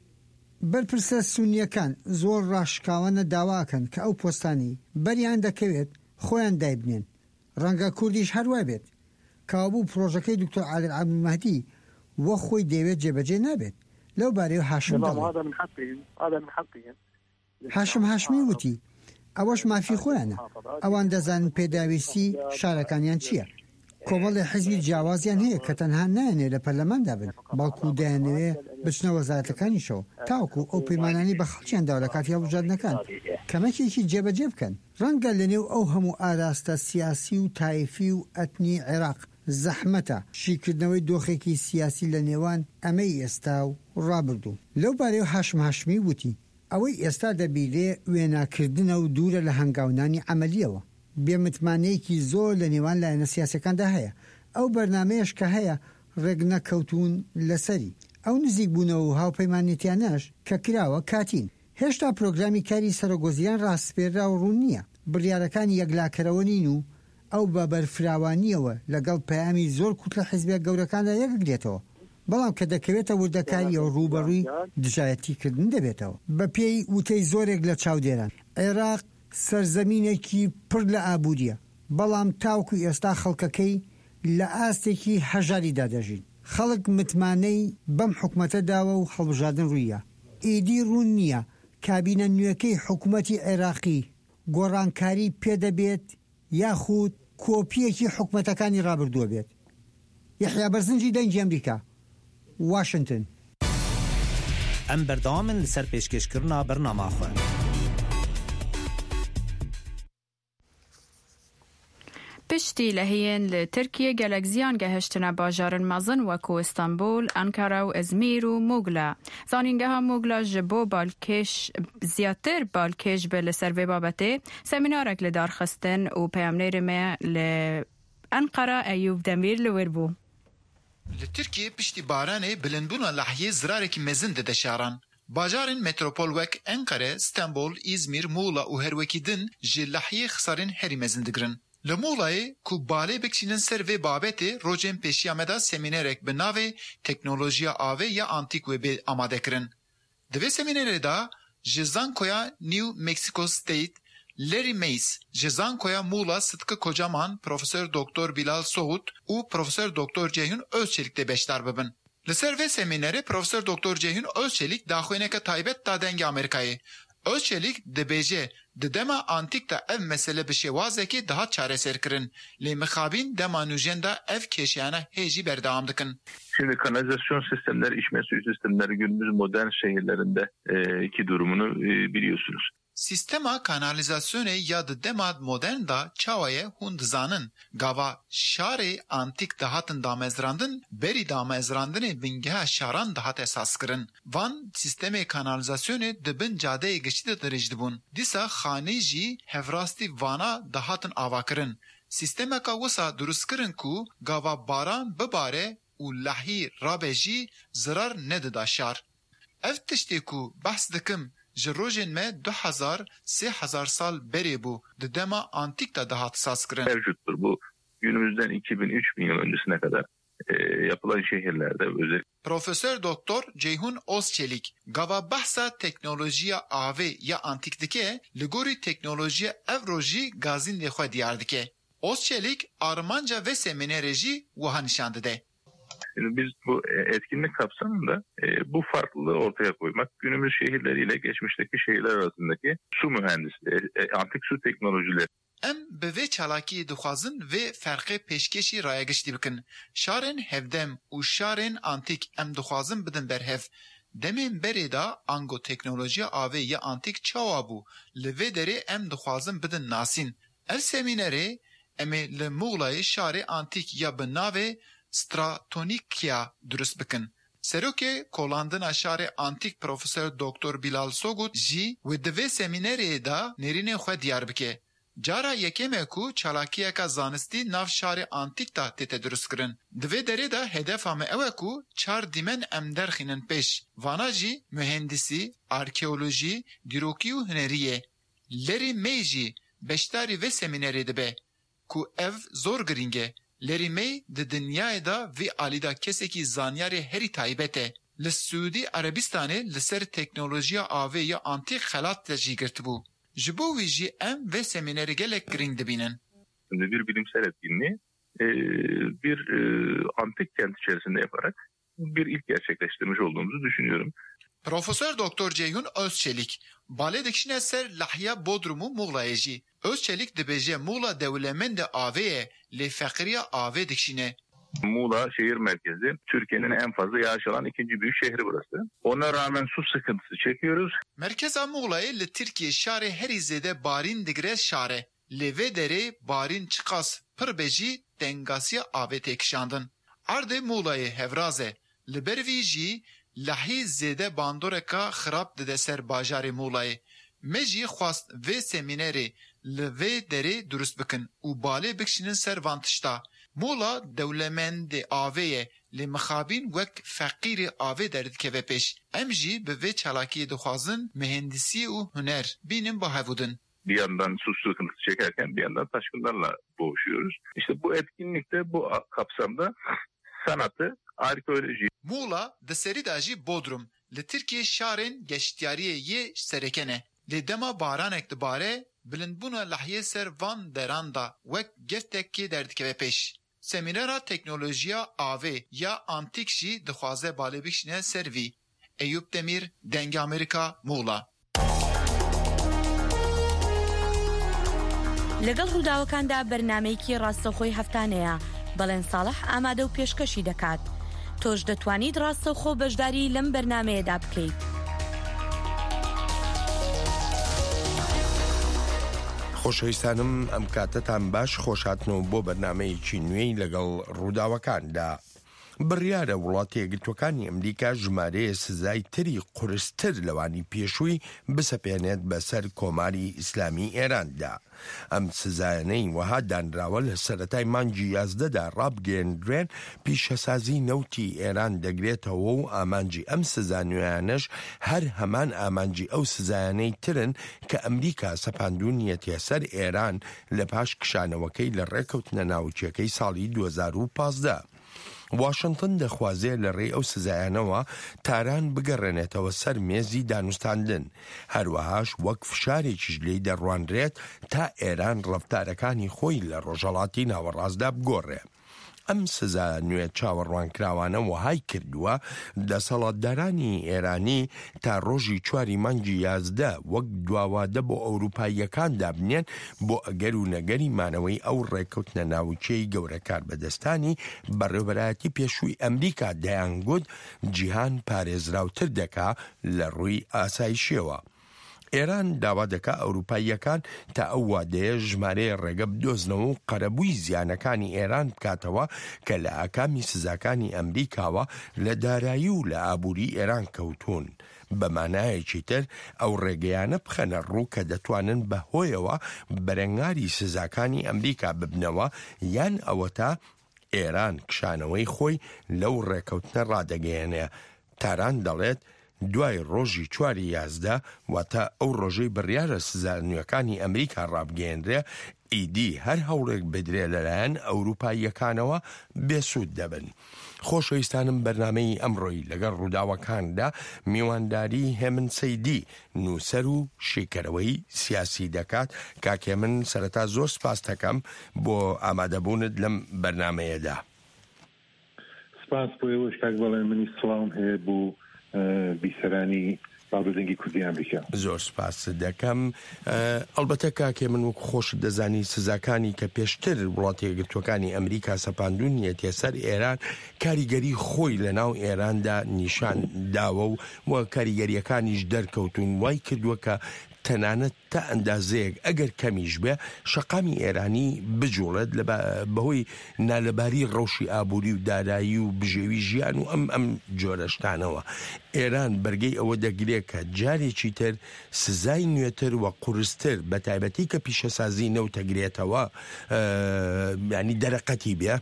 بەرپرسە سونیەکان زۆر ڕاشکاوانە داواکەن کە ئەو پۆستانی بەریان دەکەوێت خۆیان دایبنێن ڕەنگە کوردیش هەروە بێت کابوو پرۆژەکەی دکتۆر عادل عەبدولمەهدی وە خۆی دەوێت جێبەجێ نابێت لەو بارەیە هاشم دەڵێت. هاشم هاشمی وتی ئەوەش مافی خۆیانە ئەوان دەزانن پێداویستی شارەکانیان چییە کۆمەڵی حزبی جیاوازیان هەیە کە تەنها نایەنێ لە پەرلەماندا بن بەڵکو دەیانەوێ بچنە وەزارەتەکانیشەوە تاوەکو ئەو پەیمانانی بە خەڵکیان داوە لە کاتی هەڵبژاردنەکان کەمەکێکی جێبەجێ بکەن ڕەنگە لەنێو ئەو هەموو ئاراستە سیاسی و تایفی و ئەتنی عێراق زەحمەتە شیکردنەوەی دۆخێکی سیاسی لە نێوان ئەمەی ئێستا و ڕابردوو لەو بارەی هاشم هاشمی وتی ئەوەی ئێستا دەبیرێ وێناکردنە و دوورە لە هەنگاونانی عەمەلیەوە بێمتمانەیەکی زۆر لە نێوان لایەنە سیاسەکاندا هەیە ئەو بەرنامەیەش کە هەیە ڕێک نەکەوتون لەسەری ئەو نزیک بوونەوە و هاوپەیمانێتیانەش کە کراوە کاتین هێشتا پرۆگرامی کاری سەرۆگۆزیان ڕاستپێرا و ڕوون نییە بڕیارەکانی یەکلاکەرەوە نین و ئەو بە بەرفراوانیەوە لەگەڵ پەیامی زۆر کووت لە حیزبە گەورەکاندا یەکگرێتەوە بەڵام کە دەکەوێتە وردەکاریەوە ڕوبەڕووی دژایەتیکردن دەبێتەوە بە پێی وتەی زۆرێک لە چاودێران عێراق سەرزەمینێکی پڕ لە ئابووریە بەڵام تاوکو ئێستا خەڵکەکەی لە ئاستێکی هەژاریدا دەژین خەڵک متمانەی بەم حکومەتە داوە و هەڵبژاردن ڕوویە ئیدی ڕوون نییە کابینە نوێەکەی حکوومەتی عێراقی گۆڕانکاری پێدەبێت یاخود کۆپیەکی حکومەتەکانی ڕابردووە بێت یحیا بەرزنجی دەنگی ئەمریکا واشنگتن ئەم بەردەوامن لەسەر پێشکەشکردنا بەرنامەخۆ پشتی لەهەیەن لە ترکیە گەلێک زیان گەهشتنە باژارن مەزن وەکو ئیستانبول، ئەنکارا و ئەزمیر و موگلا. زانینگەها موگلا ji bo balkêş ziyatır balkêş be li ser vê babetê semînarek li darxistin û peyamnêrê me li Enqara Eyyûb Demîr li wir bû. Li Tirkiye piştî baranê bilindbûna lehiyê zirarekî mezin dide şaran. Bajarên metropol wek Enkare, İstanbul, İzmir, Muğla û her wekî din ji lehiyê xisarên herî mezin digirin. Li Muğlayê ku balê bikişînin ser vê babetê rojên pêşiya me da semînerek bi navê teknolojiya avê ya antîk wê bê amade kirin. Di vê semînerê da ji zankoya New Mexico State, Larry Mays, ji zankoya Muğla Sıtkı Kocaman, Profesör Doktor Bilal Soğut û Profesör Doktor Ceyhun Özçelik de beşdar bibin. Li ser vê semînerê Profesör Doktor Ceyhun Özçelik daxuyeneke taybet da dengê Amerîkayê. Özçelik dibêje di dema antîk da ev mesele bi şêwazekê daha çareser kirin. Lê mixabîn dema nûjen da ev kêşiyana hêjî berdewam dikin. Şimdi kanalizasyon sistemleri, içme suyu sistemleri günümüz modern şehirlerinde e, ki durumunu e, biliyorsunuz. Sistema kanalizasyonê ya di dema modern da çawaye hûn dizanin. Gava şarê antîk dihatin damezrandin, berî damezrandinê bingeha şaran dihat esas kirin. Van sistemê kanalizasyonê di bin cadeyê giştî de dirêj dibûn. Dîsa xanê jî hevrastî vana dihatin avakirin. Sistemeka wisa durustkirin ku gava baran bibare û lehî rabe jî zirar nedida şar. Ev tiştê ku behs dikim ji rojên me du hezar sê hezar sal berê bû di dema antîk da dihat saz kirin. Mevcuttur bu. Günümüzden iki bin üç bin yıl öncesine kadar e, yapılan şehirlerde özel. Profesör Doktor Ceyhun Özçelik gava behsa teknolojiya avê ya antik dike li gorî teknolojiya ev rojî gazîn lê xwe diyar dike. Özçelik Armanca ve seminerê jî wiha nîşan dide. Şimdi biz bu etkinlik kapsamında e, bu farklılığı ortaya koymak, günümüz şehirleriyle geçmişteki şehirler arasındaki su mühendisliği, e, antik su teknolojileri. Em bi vê çalakiyê dixwazin vê ferqê pêşkêşî rayegiştî bikin. Şarên hevdem û şarên antîk em dixwazin bidin berhev. Demên berê da ango teknolojiya avê ya antîk çawa bû. Li vê derê em dixwazin bidin nasîn. Ev semînerê em ê li Muğlayê şarê antîk ya bi navê Stratonikia durust bikin. Serokê kolandina şarê antîk Profesör Doktor Bilal Soğut jî wê di vê semînerê da nêrînên xwe diyar bike. Cara yekême ku çalakiyeka zanistî nav şarê antîk da tête durust kirin. Di vê derê da hedefa me ew e ku çar dîmen em derxînin pêş. Vana jî mühendisî, arkeolojî, dîrokî û hunerî ye. Larry May jî beşdarî vê semînerê dibe ku ev zor giring e. Larry May di dinyayê da vê alîda kesekî zanyarê herî taybet e. Li Suûdî Erebistanê li ser teknolojiya avê ya antîk xelat de jî girtibû. Ji bo wî jî em vê semînerê gelek giring dibînin. Bir bilimsel etkinliği e, bir e, antik kent içerisinde yaparak bir ilk gerçekleştirmiş olduğumuzu düşünüyorum. پروفسور دکتر جیهون özçelik بالê dikişine ser Lahya Bodrum û Muğlayê jî. Özçelik dibêje Muğla dewlemend avê ye lê feqiriya avê dikişine. Muğla şehir merkezi. Türkiye'nin en fazla yağış alan ikinci büyük şehri burası. Ona rağmen su sıkıntısı çekiyoruz. Merkeza Muğla'yı li Türkiye şarê herî zêde barîn digire şare. Lê vê derê barîn çiqas pir bejî dengasiya avê tê kişandin. Erdê Muğlayê hevraz e. Li ber vî jî lahî zêde bandoreka xirab dide ser bajarê Muğlayê. Me jî xwast vê semînerê li vê derê durust bikin û balê bikişînin ser van tişta. Muğla dewlemendê avê ye lê mixabîn wek feqîrê avê derdikeve pêş. Em jî bi vê çalakiyê dixwazin mühendisî û huner bînin bahevudin. Bir yandan su sıkıntısı çekerken bir yandan taşkınlarla boğuşuyoruz. İşte bu etkinlikte bu kapsamda sanatı, arkeoloji. Muğla di serî de jî Bodrum li Tirkiye şarên geştyariyê yê serekene. Lê dema baranek dibare bilindbûna lahiyê ser van deran da wek geftekê derdikeve pêş. Semînera teknolojiya avê ya antik jî dixwaze balê bikişîne ser vî. Eyüp Demir, Dengê Amerika, Muğla. لەگەڵ ڕووداوەکاندا بەرنامەیەکی ڕاستەوخۆی هەفتانەیە بەڵێن ساڵح ئامادە و پێشکەشی دەکات. تۆش دەتوانیت ڕاستەوخۆ بەشداری لەم بەرنامەیەدا بکەیت. خۆشەویستانم ئەم کاتتان باش خۆشهاتنەوە بۆ بەرنامەیەکی نوێی لەگەڵ ڕووداوەکاندا. بڕیارە وڵاتە یەکگرتووەکانی ئەمریکا ژمارەیە سزای تری قورستر لەوانی پێشووی بسەپێنێت بەسەر کۆماری ئیسلامی ئێراندا. ئەم سزایانەی وەها دانراوە لە سەرەتای مانگی یازدەدا ڕابگەێنرێن پیشەسازی نەوتی ئێران دەگرێتەوە و ئامانجی ئەم سزا نوێیانەش هەر هەمان ئامانجی ئەو سزایانەی ترن کە ئەمریکا سەپاندوونیەتە سەر ئێران لە پاش کشانەوەکەی لە ڕێکەوتنە ناوچیەکەی ساڵی دوو هەزار و پانزدە. واشنگتن دەخوازێ لە ڕێی ئەو سزایانەوە تاران بگەڕێنێتەوە سەر مێزی دانوستاندن، هەروەهاش وەک فشارێکیش لێی دەڕوانرێت تا ئێران ڕەفتارەکانی خۆی لە ڕۆژهەڵاتی ناوەڕاستدا بگۆڕێ. ئەم سزا نوێ چاوەڕوانکراوانە وهای کردووە دەسەڵاتدارانی ئێرانی تا ڕۆژی چواری مانگی یازدە وەک دواوادە بۆ ئەوروپاییەکان دابنێن بۆ ئەگەر و نەگەری مانەوەی ئەو ڕێکەوتنە ناوچەی گەورەکار بەدەستانی بەڕێوەبەرایەتی پێشووی ئەمریکا دەیانگوت جیهان پارێزراوتر دەکا لە ڕووی ئاسایشیەوە. ئێران داوا دەکا ئەوروپاییەکان تا ئەو وادەیە ژمارەیە ڕێگە بدۆزنەوە و قەرەبووی زیانەکانی ئێران بکاتەوە کە لە ئاکامی سزاکانی ئەمریکاوە لە دارایی و لە ئابووری ئێران کەوتون. بەمانایەکی تر ئەو ڕێگەیانە بخەنە ڕوو کە دەتوانن بەهۆیەوە بەرەنگاری سزاکانی ئەمریکا ببنەوە یان ئەوە تا ئێران کشانەوەی خۆی لەو ڕێکەوتنە ڕادەگەیەنێ. تاران دەڵێت دوای ڕۆژی چواری یازدە واتە ئەو ڕۆژەی بڕیارە سزانویەکانی ئەمریکا ڕابگەێنرێ ئیدی هەر هەوڵێک بدرێ لەلایەن ئەوروپاییەکانەوە بێسوود دەبن. خۆشەویستانم بەرنامەی ئەمڕۆی لەگەڵ ڕووداوەکاندا میوانداری هێمن سەیدی نووسەر و شیکەرەوەی سیاسی دەکات. کاکێ من سەرەتا زۆر سپاس دەکەم بۆ ئامادەبوونت لەم بەرنامەیەدا. سپاس بۆ ئێوەش کاک بەڵێن منی سڵاوم هەیە بۆ بیسەرانی باڵدەنگی کوردی ئەمریکا. زۆر سپاس دەکەم. ئەلبەتە کاکێ من وەک خۆش دەزانی سزاکانی کە پێشتر وڵاتی یەکگرتووەکانی ئەمریکا سەپاندوونیەتە سەر ئێران کاریگەری خۆی لە ناو ئێراندا نیشان داوە و وە کاریگەریەکانیش دەرکەوتون وای کردووە کە تەنانەت تا ئەندازەیەک ئەگەر کەمیش بێ شەقامی ئێرانی بجوڵێت لە بەهۆی نالەباری ڕەوشی ئابووری و دارایی و بژێوی ژیان و ئەم ئەم جۆرەشتانەوە. ئێران بەرگەی ئەوە دەگرێت کە جارێکی تر سزای نوێتر وە قورستر بە تایبەتی کە پیشەسازی نەوتەگرێتەوە ینی دەرەقەتی بێ.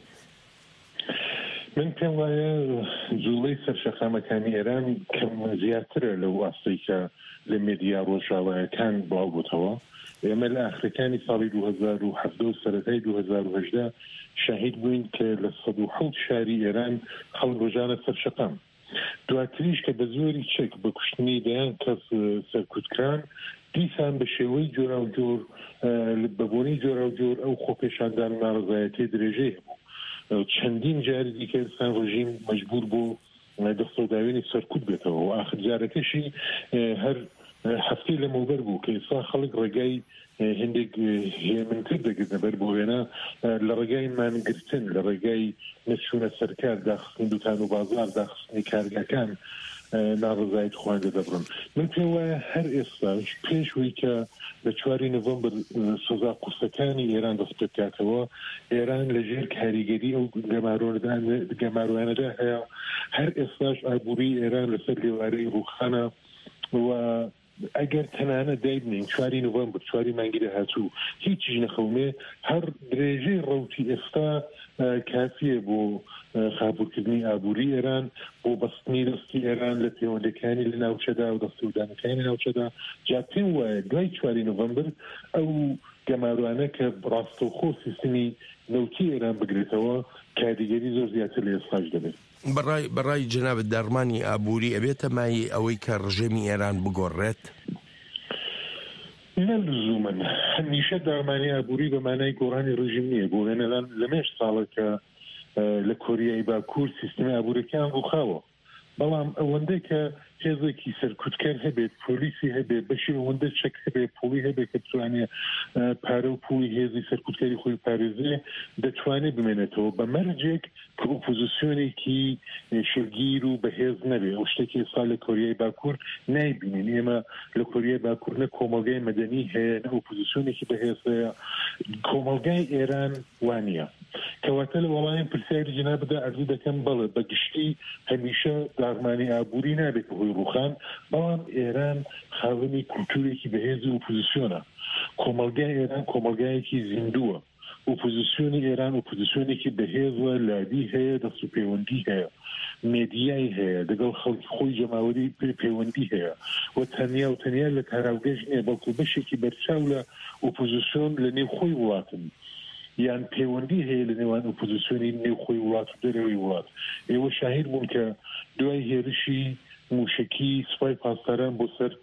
من پێم وایە جوڵەی سەرشەقامەکانی ئێران کەم زیاترە لەو ئاستەی کە لە مێدیا ڕۆژاوایەکان بڵاو بووتەوە. ئێمە لە ئاخرەکانی ساڵی دوو هەزار و هەفتە و سەرەتای دوو هەزار و هەژدە شاهید بووین کە لە سەد و حەوت شاری ئێران خەڵک ڕۆژانە سەرشەقام. دواتریش کە بە زۆری چێک بە کوشتنی دەیان کەس سەرکوتکران دیسان بە شێوەی جۆرا و جۆر بەبوونی جۆرا و جۆر ئەو خۆپێشاندان و ناڕزایەتی درێژەی هەبوو. چەندین جاری دیکە ئێستا ڕژیم مەجبور بۆ دەستۆداوێنی سەرکوت بێتەوە و ئاخر جارەکەشی هەر هەفتەی لەمەوبەر بوو کە ئێستا خەڵک ڕێگای هەندێک هێمنتر دەگرنە بەر بۆ وێنە لە ڕێگای مانگرتن لە ڕێگای نەچوونە سەرکار داخستنی دوکان و بازار داخستنی کارگاکان ناڕزایت خوانده دەبڕن. من پێم وایە هەر ئێستاش پێشوەی کە لە چواری نۆڤەمبەر سۆزا قورسەکانی ئێران دەست پێ بکاتەوە ئێران لەژێر کاریگەری ئەو گەماروانەدا هەیە. هەر ئێستاش ئابووری ئێران لەسەر لێوارەی ڕووخانە و ئەگەر تەنانە دایبنین چواری نۆڤەمبەر چواری مانگی داهاتوو هیچیش نەخەومێ هەر درێژەی ڕەوتی ئێستا کافیە بۆ خابوورکردنی ئابووری ئێران بۆ بەستنی دەستی ئێران لە پەیوەندەکانی لە ناوچەدا و دەستوردانەکانی لە ناوچەدا. جا پێم وایە دوای چواری نۆڤەمبەر ئەو گەماروانە کە ڕاستەوخۆ سیستمی نەوتی ئێران بگرێتەوە کاریگەری زۆر زیاتر لە ئێستاش دەبێت. بەڕای بەڕای جەنابەت دەرمانی ئابووری ئەبێتە مای ئەوەی کە ڕژێمی ئێران بگۆڕێت؟ نە لزومن هەمیشە دارمانی ئابووری بە مانای گۆڕانی ڕژیم نییە بۆ وێنەلان لەمێش ساڵە کە لە کۆریای باکوور سیستمی ئابوورەکان ڕووخاوە، بەڵام ئەوەندەی کە هێزێکی سەرکوتکار هەبێت پۆلیسی هەبێت بەشی ئەوەندە چەک هەبێت پۆلی هەبێت کە بتوانێت پارە و پوڵی هێزی سەرکوتکاری خۆی پارێزێ دەتوانێت بمێنێتەوە بە مەرجێک کە ئۆپۆزیسیۆنێکی شێرگیر و بەهێز نەبێت. ئەو شتێکی ئێستا لە کۆریای باکوور نایبینین. ئێمە لە کۆریای باکوور نە کۆمەلگای مەدەنی هەیە نە ئۆپۆزیسیۆنێکی بەهێز هەیە. کۆمەلگای ئێران وانە کەواتە لە وەڵامی پرسیاری جەنابەدا ئەرزوو دەکەم بەڵێ بەگشتی هەمیشە داڕمانی ئابووری نابێت هۆی ڕووخان، بەڵام ئێران خاوەنی کولتورێکی بەهێزی ئۆپۆزیسیۆنە. کۆمەلگای ئێران کۆمەلگایەکی زیندووە. ئۆپۆزیسیۆنی ئێران ئۆپۆزیسیۆنێکی بەهێزوە، لادی هەیە، دەست و پەیوەندی هەیە، مێدیای هەیە، لەگەڵ خەڵکی خۆی جەماوەری پەیوەندی هەیە و تەنیا و تەنیا لە کاراوگەژ نییە بەڵکو بەشێکی بەرچاو لە ئۆپۆزیسیۆن لە نێو خۆی وڵاتن یان پەیوەندی هەیە لە نێوان ئۆپۆزیسیۆنی نێو خۆی وڵات و دەرەوەی وڵات. ئێوە شاهید بوون کە دوای هێرشی موشکی سوپای پاسداران بۆ سەر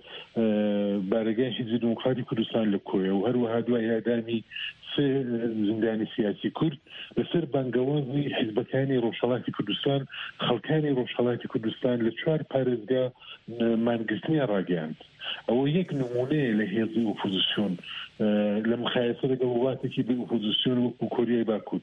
بارگای حیزبی دموکراتی کوردستان لە کۆیە و هەروەها دوای ئەدامی سێ زیندانی سیاسی کورد لەسەر بانگەوازی حیزبەکانی ڕۆژهەڵاتی کوردستان خەڵکانی ڕۆژهەڵاتی کوردستان لە چوار پارێزگا مانگرتنیان ڕاگەیاند. ئەوە یەک نمونەیە لە هێزی ئۆپۆزیسیۆن لە مخایەسە لەگەڵ وڵاتێکی بە ئۆپۆزیسیۆن وەکو کۆریای باکوور.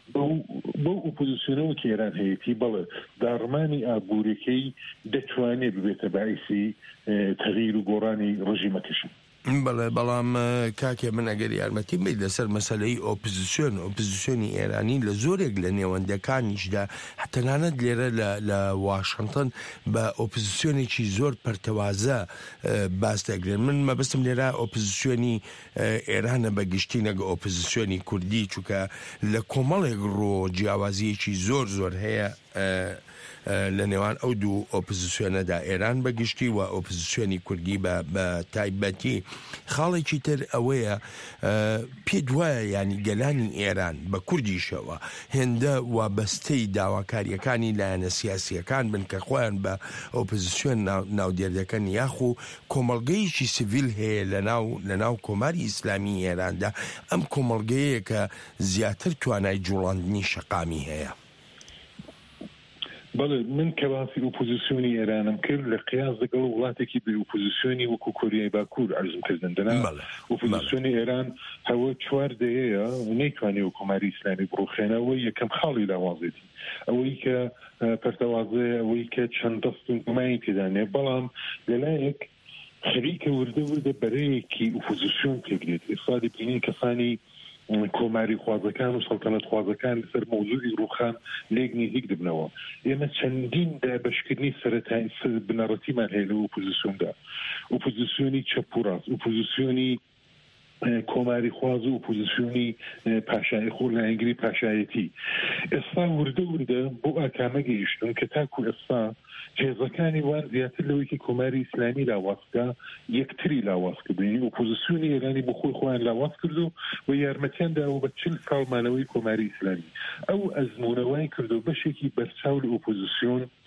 بۆ ئۆپۆزیسیۆنەوە کە ئێران هەیەتی بەڵێ داڕمانی ئابوورەکەی دەتوانێت ببێتە باعیسی تەغییر و گۆڕانی ڕژیمەکەشن. بەڵێ بەڵام کاکێ من ئەگەر یارمەتی بیت لەسەر مەسەلەی ئۆپۆزیسیۆن ئۆپۆزیسیۆنی ئێرانی لە زۆرێک لە نێوەندەکانیشدا هەتەنانەت لێرە لە واشنگتن بە ئۆپۆزیسیۆنێکی زۆر پەرتەوازە باس دەگرێن. من مەبەستم لێرە ئۆپۆزیسیۆنی ئێرانە بەگشتی نەگە ئۆپۆزیسیۆنی کوردی، چونکە لە کۆمەڵێک ڕۆ جیاوازیەکی زۆر زۆر هەیە لە نێوان ئەو دوو ئۆپۆزیسیۆنەدا، ئێران بەگشتی و ئۆپۆزیسیۆنی کوردی بە تایبەتی. خاڵێکی تر ئەوەیە پێ دوایە ینی گەلانی ئێران بە کوردیشەوە هێندە وابەستەی داواکاریەکانی لایەنە سیاسیەکان بن کە خۆیان بە ئۆپۆزیسیۆن ناودێردەکەن یاخو کۆمەڵگەیەکی سیڤیل هەیە لە ناو کۆماری ئیسلامی ئێراندا. ئەم کۆمەڵگەیە کە زیاتر توانای جوڵاندنی شەقامی هەیە. بەڵێ من کە باسی ئۆپۆزیسیۆنی ئێرانم کرد لە قیاس لەگەڵ وڵاتێکی بە ئۆپۆزیسیۆنی وەکو کۆریای باکوور عەرزم کردن دەنا ئۆپۆزیسیۆنی ئێران هەوە چوار دەیەیە نەیتوانێت کۆماری ئیسلامی بڕوخێنەوە یەکەم خاڵی لاوازێتی ئەوەی کە پەرتەوازەیە ئەوەی کە چەند دەستن گومانی پێدانێ، بەڵام لەلایەک خەریکە وردە وردە بەرەیەکی ئۆپۆزیسیۆن تێگرێت. ئێستا دەبینین کەسانی کۆماری خوازەکان و سەڵتەنەت خوازەکان لەسەر مەوزوعی ڕووخان لێک نزیک دەبنەوە. ئێمە چەندین دابەشکردنی سەرەتایی بنەڕەتیمان هەیە لە ئۆپۆزیسیۆندا، ئۆپۆزیسیۆنی چەپ و ڕاست، ئۆپۆزیسیۆنی کۆماری خواز و ئۆپۆزیسیۆنی پاشای خۆر لە ئەنگری پاشایەتی. ئێستا وردە وردە بۆ ئاکامە گەیشتن کە تاکو ئێستا هێزەکانی وان زیاتر لەوەیکی کۆماری ئیسلامی لاوازکە یەکتری لاواز کردن. ئۆپۆزیسیۆنی ئێرانی بۆ خۆی خۆیان لاواز کردو و یارمەتیانداوە بە چل ساڵمانەوەی کۆماری ئیسلامی. ئەو ئەزمونەوەی کردو بەشێکی بەرچاو لە ئۆپۆزیسیۆن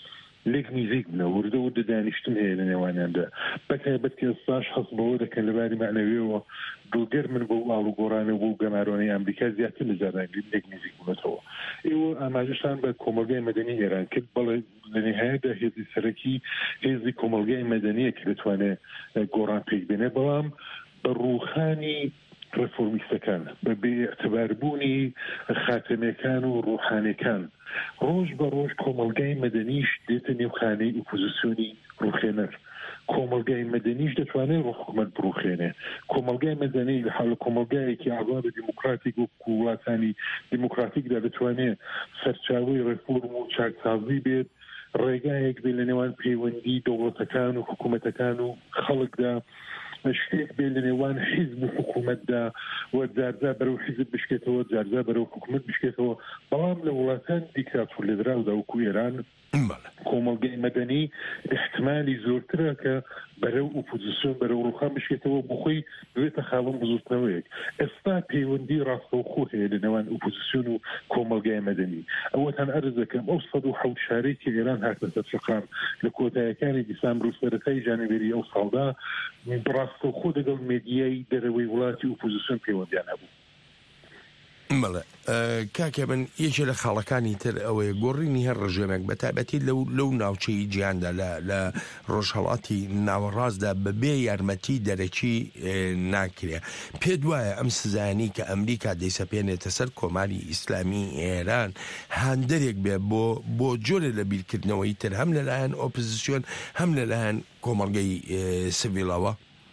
لێک نزیک بنە وردە وردە دانیشتن هەیە لە نێوانیاندا بەتایبەت کە ئێستاش هەست بەوە دەکەن لەباری معنەویەوە دڵگەر من بۆ ئاڵ و گۆڕانە بۆ گەمارۆنەی ئەمریکا زیاتر لە جارانی لێک نزیک بوونەتەوە ئێوە ئاماژەشان بە کۆمەلگای مەدەنی ئێران کرد بەڵێ لە نهایەتدا هێزی سەرەکی هێزی کۆمەلگای مەدەنیە کە دەتوانێت گۆڕان پێک بێنێ بەڵام بە ڕووخانی ڕفۆرمیستەکان بە بێئتباربوونی خاتەمەکان و ڕوحانەکان ڕۆژ بە ڕۆژ کۆمەلگای مەدەنیش دێتە نێوخانەی ئۆپۆزیسیۆنی ڕوخێنەر کۆمەلگای مەدەنیش دەتوانێت ڕۆحکومەت بڕوخێنێ کۆمەلگای مەدەنی لە حاڵە کۆمەلگایەکی ئاغا بە دیموکراتیک و وڵاتانی دیموکراتیکدا دەتوانێت سەرچاوەی ڕێفۆرم و چاکسازی بێت ڕێگایەک بێت لە نێوان پەیوەندی دەوڵەتەکان و حکوومەتەکان و خەڵکدا شتێک بێ لە نێوان حیزب و حکوومەتدا و جارجار بەرەو حیزب بشکێتەوە جارجار بەرەو حکوومەت بشکێتەوە بەڵام لە وڵاتان دیکتاتور لێدراودا وەکو ئێران کۆمەلگای مەدەنی احتمالی زۆرترە کە بەرەو ئۆپۆزیسیۆن بەرەو ڕووخان بشکێتەوە بخۆی بێتە خاڵم بزوتنەوەیەک ئێستا پەیوەندی ڕاستەوخۆ هەیە لە نێوان ئۆپۆزیسیۆن و کۆمەلگای مەدەنی ئەوەتان عەرز دەکەم ئەو سەد و حەوت شارێکی ئێران هاتنە سەر شەقام لە کۆتاییەکانی دیسامبر و سەرەتای جانیڤێری ئەو ساڵدا ڕاستەوخۆ دەگەڵ مێدیای دەرەوەی وڵاتی ئۆپۆزیسیۆن پەیوەندیان هەبوو بەڵێ کاکە من یەکێ لە خاڵەکانی تر ئەوەیە گۆڕینی هەر ڕژێمێک بە تایبەتی لەو لەو ناوچەی جیاندا لە ڕۆژهەڵاتی ناوەڕاستدا بەبێ یارمەتی دەرەکی ناکرێ پێ دوایە ئەم سزانی کە ئەمریکا دەیسەپێنێتە سەر کۆماری ئیسلامی ئێران هاندەرێک بێ بۆ بۆ جۆرە لە بیرکردنەوەی تر هەم لەلایەن ئۆپۆزیسیۆن هەم لەلایەن کۆمەڵگەی سڤیلەوە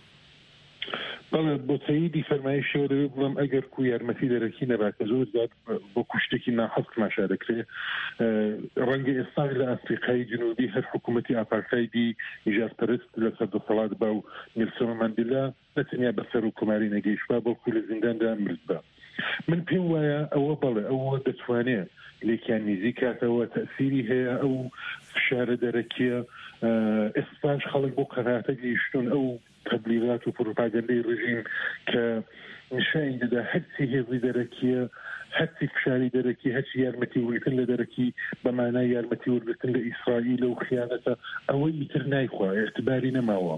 بەڵێ بۆ تاییدی فەرمایشەوە دەوێت بڵم ئەگەر کو یارمەتی دەرەکی نەباتە زۆر زیاد بۆ کوشتێکی ناحەق تماشا دەکرێت ڕەنگە ئێستا لە ئەفریقای جنوبی هەر حکوومەتی ئاپارتایدی نیژادپەرست لەسەر دەسەڵات با و نێلسۆن ماندێلا نەتەنیا بەسەر و کۆماری نەگەیشتبا بەڵکو لە زینداندا مرد بە من پێم وایە ئەوە بەڵێ ئەوە دەتوانێت لێکیان نزیک کاتەوە تەسیری هەیە ئەو فشارە دەرەکیە ئێستاش خەڵک بۆ قەناعەتە گەیشتون ئەو تبلیغات و پروپاگاندای ڕژیم کە نیشانی دەدا هەرچی هێزی دەرەکیە هەرچی فشاری دەرەکی هەرچی یارمەتی وەرگرتن لە دەرەکی بەمانای یارمەتی وەرگرتن لە ئیسرائیل و خیانەتە ئەوەی ئیتر نایخوا ئێعتباری نەماوە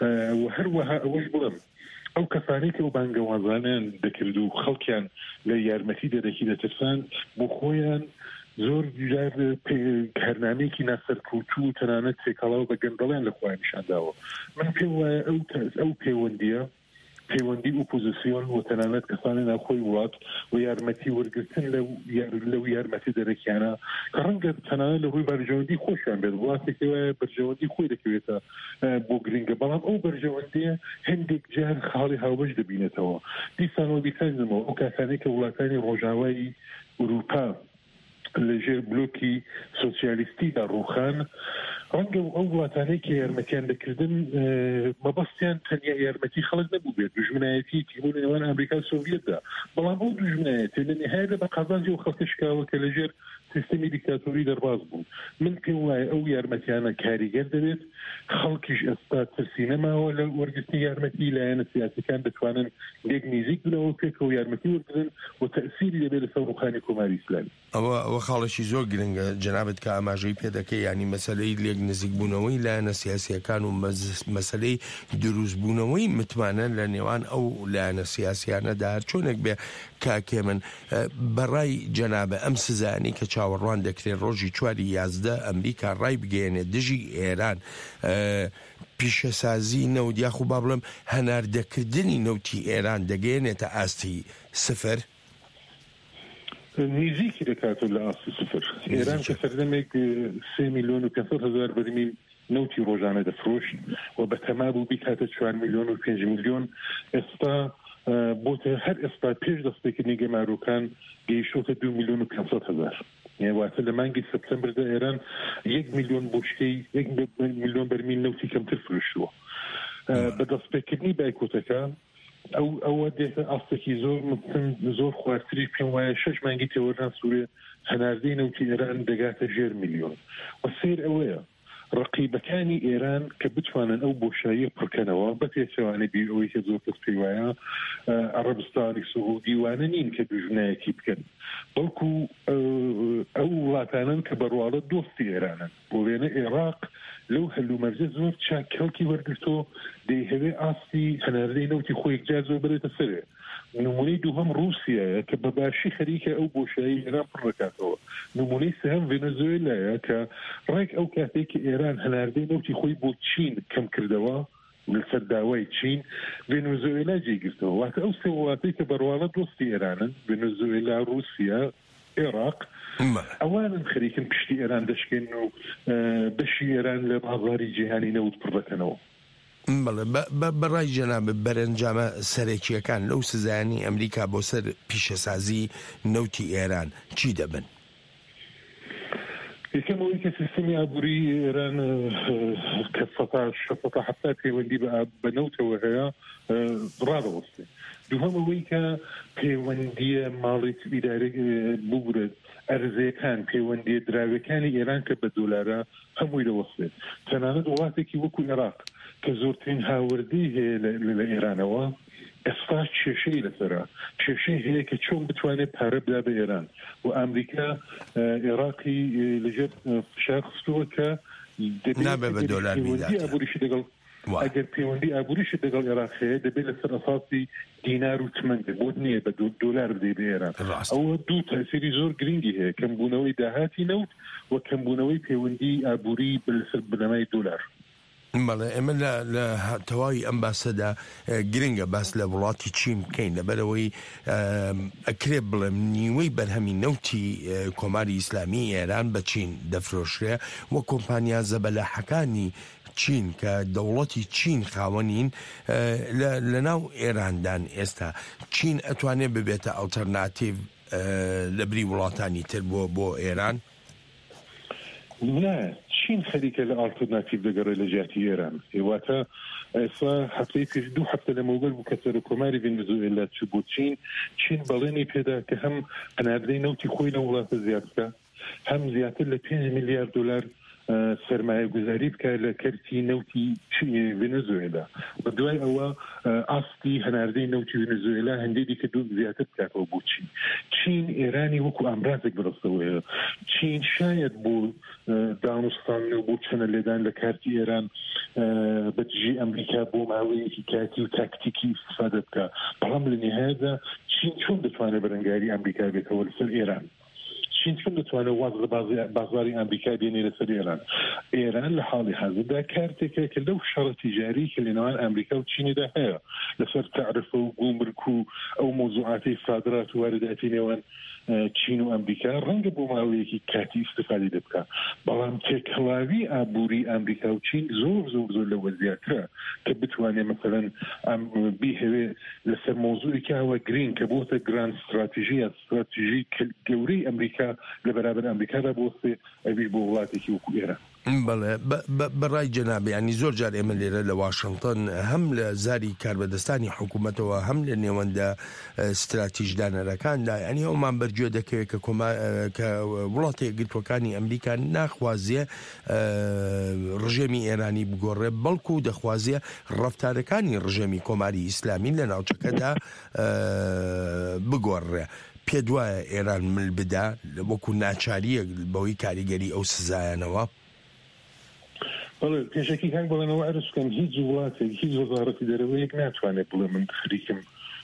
و هەروەها ئەوەش بڵم ئەو کەسانی کە ئەو بانگەوازانیان دەکرد و خەڵکیان لە یارمەتی دەرەکی دەترسان بۆ خۆیان زۆر جار هەرنامەیەکی ناسەرکەوتوو و تەنانەت تێکەڵاو بە گەندەڵیان لە خۆیان نیشانداوە من پێم وایە ئەو پەیوەندیە پەیوەندی ئۆپۆزیسیۆن و تەنانەت کەسانی ناوخۆی وڵات و یارمەتی وەرگرتن لەو یارمەتی دەرەکیانە کە ڕەنگە تەنانەت لە ڕووی بەرژەوەندی خۆشیان بێت وڵاتێکی وایە بەرژەوەندی خۆی دەکەوێتە بۆ گرنگە بەڵام ئەو بەرژەوەندیە هەندێک جار خاڵی هاوبەش دەبینێتەوە دیسانەوە بیکەنمەوە ئەو کاتانەی کە وڵاتانی ڕۆژاوایی ئوروپا لەژێر بلۆکی سۆسیالیستیدا ڕووخان ڕەنگە ئەو وڵاتانەی کە یارمەتیان دەکردن مەبەستیان تەنیا یارمەتی خەڵک نەبوو بێت دوژمنایەتی تیبوو لە نێوان ئەمریکا و سۆڤیەتدا بەڵام ئەو دوژمنایەتی لە نهایەتدا بە قازانجی و خەڵکە شکاوە کە لەژێر سیستەمی دیکتاتۆری دەرباز بوون من پێم وایە ئەو یارمەتیانە کاریگەر دەبێت خەڵکیش ئێستا ترسی نەماوە لە وەرگرتنی یارمەتی لایەنە سیاسیەکان دەتوانن لێک نزیک بنەوە پێکەوە یارمەتی وەرگرن و تەئسیری دەبێت لەسەر ڕووخانی کۆماری ئیسلامی ئەوە ئەوە خاڵێکی زۆر گرنگە جەنابەت کە ئاماژەی پێ دەکەی ینی مەسەلەی لێک نزیک بوونەوەی لایەنە سیاسیەکان و مەسەلەی دروست بوونەوەی متمانە لە نێوان ئەو لایەنە سیاسیانەدا هەر چۆنێک بێ کاکێ من بەڕای جەنابە ئەم سزانی کە چاوەڕوان دەکرێت ڕۆژی چواری یازدە ئەمریکا ڕای بگەێنێت دژی ئێران پیشەسازی نەوت یاخو با بڵم هەناردەکردنی نەوتی ئێران دەگەێنێتە ئاستی سفر نزیکی دەکاتەوە لە ئاستی سفر ئێران کە سەردەمێک سێ میلیۆن و پێنجسەد هەزار بەرمیل نەوتی ڕۆژانە دەفرۆشت و بە تەما بوو بیکاتە چوار میلیۆن و پێنج میلیۆن ئێستا بۆتە هەر ئێستا پێش دەستپێکردنی گەماروکان گەیشتۆتە دو میلیۆن و پێنجسەد هەزار واتە لە مانگی سەپتەمبردا ئێران یەک میلیۆن بۆشکەی یەک میلیۆن بەرمیل نەوتی کەمتر فرۆشتووە بە دەستپێکردنی بایکۆتەکە ئەو ئەوە دێتە ئاستێکی زۆر زۆر خواردتری پێم وایە شەش مانگی تێوەران سوورێ هەناردەی نەوتی ئێران دەگاتە ژێر میلیۆن و سیر ئەوەیە ڕقیبەکانی ئێران کە بتوانن ئەو بۆشاییە پڕکەنەوە بە پێچەوانە بیر ئەوەی کە زۆر کەس پێی وایە عەرەبستانی سعودی وانە نین کە دوژمنایەتی بکەن بەڵکو ئەو وڵاتانن کە بەڕواڵە دۆستی ئێرانن بۆ وێنە عێراق لەو هەلو مەرجە زۆر چاکەڵکی وەرگرتۆ دەیهەوێ ئاستی هەناردەی نەوتی خۆی جار زۆر بێتە سەرێ نمونەی دووهەم رووسیایە کە بەباشی خەریکە ئەو بۆشایی ئێران پڕ دەکاتەوە نمونەی سەهەم ڤێنزوێلایە کە ڕێک ئەو کاتێکی ئێران هەناردەی نەوتی خۆی بۆ چین کەم کردەوە لەسەر داوای چین ڤێنزوێلا جێگرتەوە واتە ئەو سێ وڵاتی کە بەڕواڵە دۆستی ئێرانن ڤێنزوێلا رووسیا عێراق ئەوانن خەریکن پشتی ئێران دەشکێن و بەشی ئێران لە بازاری جیهانی نەوت پڕ دەکەنەوە بەڕای جەناب بەرەنجامە سەرەکیەکان لەو سزایانی ئەمریکا بۆ سەر پیشەسازی نەوتی ئێران چی دەبن؟ یەکەمەوەی کە سیستەمی ئابووری ئێران کە شەفەتا حەفتا پەیوەندی بە نەوتەوە هەیە ڕادەوەستێ دووهەمەوەی کە پەیوەندیە ماڵی ئیدارە ببورێت ئەرزەکان پەیوەندی دراوەکانی ئێران کە بە دۆلارە هەمووی دەوەستێت تەنانەت وڵاتێکی وەکو عێراق کە زۆرترین هاوردی هەیە لە ئێرانەوە ئێستا کێشەی لەسەرە کێشەی هەیە کە چۆن بتوانێت پارە بدا بە ئێران و ئەمریکا عێراقی لەژێر فشار خستووە کە نابێ بە دۆلار ئابووریشی دەگەڵ ئەگەر پەیوەندی ئابووریشی دەگەڵ عێراق هەیە دەبێت لەسەر ئەساسی دینار و تمەندە بۆ نییە بە دۆلار بدەی بە ئێران ئەوە دوو تەسیری زۆر گرنگی هەیە کەمبوونەوەی داهاتی نەوت و کەمبوونەوەی پەیوەندی ئابووری لەسەر بنەمای دۆلار بەڵێ ئێمە لە تەواوی ئەم باسەدا گرنگە باس لە وڵاتی چین بکەین لەبەرەوەی ئەکرێ بڵێم نیوەی بەرهەمی نەوتی کۆماری ئیسلامی ئێران بە چین دەفرۆشرێ وە کۆمپانیا زەبەلاحەکانی چین کە دەوڵەتی چین خاوەنین لە ناو ئێراندان ئێستا چین ئەتوانێت ببێتە ئەڵتەرناتیڤ لە بری وڵاتانی تر بۆ بۆ ئێران؟ نه چین خەریکە لە ئالتەرناتیڤ دەگەڕێ لە جیاتی ئێران هێواتە ئێستا هەفتەی پێش دوو هەفتە لە مەوبەر بوو کە سەرۆکۆماری ڤێنزوێلا چوو بۆ چین چین بەڵێنی پێدا کە هەم هەناردەی نەوتی خۆی لە وڵاتە زیاد بکە هەم زیاتر لە پێنج میلیارد دلار سرمایه گذاری بکە لە کەرتی نەوتی ڤێنزوێلا بە دوای ئەوە ئاستی هەناردەی نەوتی ڤێنزوێلا هەندێکی کە دوو زیاتر بکاتەوە بۆ چین چین ئێرانی وەکو ئامرازێک بڕستەوەیە چین شاید بۆ دانوستان و بۆ چەنە لێدان لە کارتی ئێران بەدژی ئەمریکا بۆ ماوەیەکی کاتی و تاکتیکی استفادە بکە بەڵام لە نهایەتدا چین چۆن دەتوانێت بەرەنگاری ئەمریکا بێتەوە لەسەر ئێران چین چۆن دەتوانێت واز لە بازاری ئەمریکا بێنێ لەسەر ئێران ئێران لە حاڵی حەزردا کارتێکە کە لەو شەڕە تیجاری کە لەنێوان ئەمریکا و چینیدا هەیە لەسەر تعرفە و گومرک و ئەو مۆزوعاتی صادرات و وارداتی نێوان چین و ئەمریکا ڕەنگە بۆ ماوەیەکی کاتی استفادی دەبکە بەڵام تێکەڵاوی ئابووری ئەمریکا و چین زۆر زۆر زۆر لەوە زیاترە کە بتوانێت مەسەلەن بیهەوێ لەسەر مۆزوعێکی ئەوە گرین کە بۆتە گراند استراتیژی یا استراتیژی گەورەی ئەمریکا لە بەرابەر ئەمریکادا بۆستێ ئەوی بۆ وڵاتێکی وەکو ئێران بەڵێ بەڕای جەناب ینی زۆر جار ئێمە لێرە لە واشنگتن هەم لە زاری کاربەدەستانی حکوومەتەوە هەم لە نێوەندە استراتیژدانەرەکاندا ینی ئەومان بەرگوێ دەکەوێت کە کە وڵاتی یەکگرتووەکانی ئەمریکا ناخوازیە ڕژێمی ئێرانی بگۆڕێ بەڵکو دەخوازیە ڕەفتارەکانی ڕژێمی کۆماری ئیسلامی لە ناوچەکەدا بگۆڕێ پێ دوایە ئێران مل بدا وەکو ناچاریە بەوەی کاریگەری ئەو سزایانەوە؟ پێشەکی کان بڵێنەوە ئەرزکەم هیچ وڵاتێک هیچ وەزارەتی دەرەوەیەک ناتوانێت بڵێ من خەریکم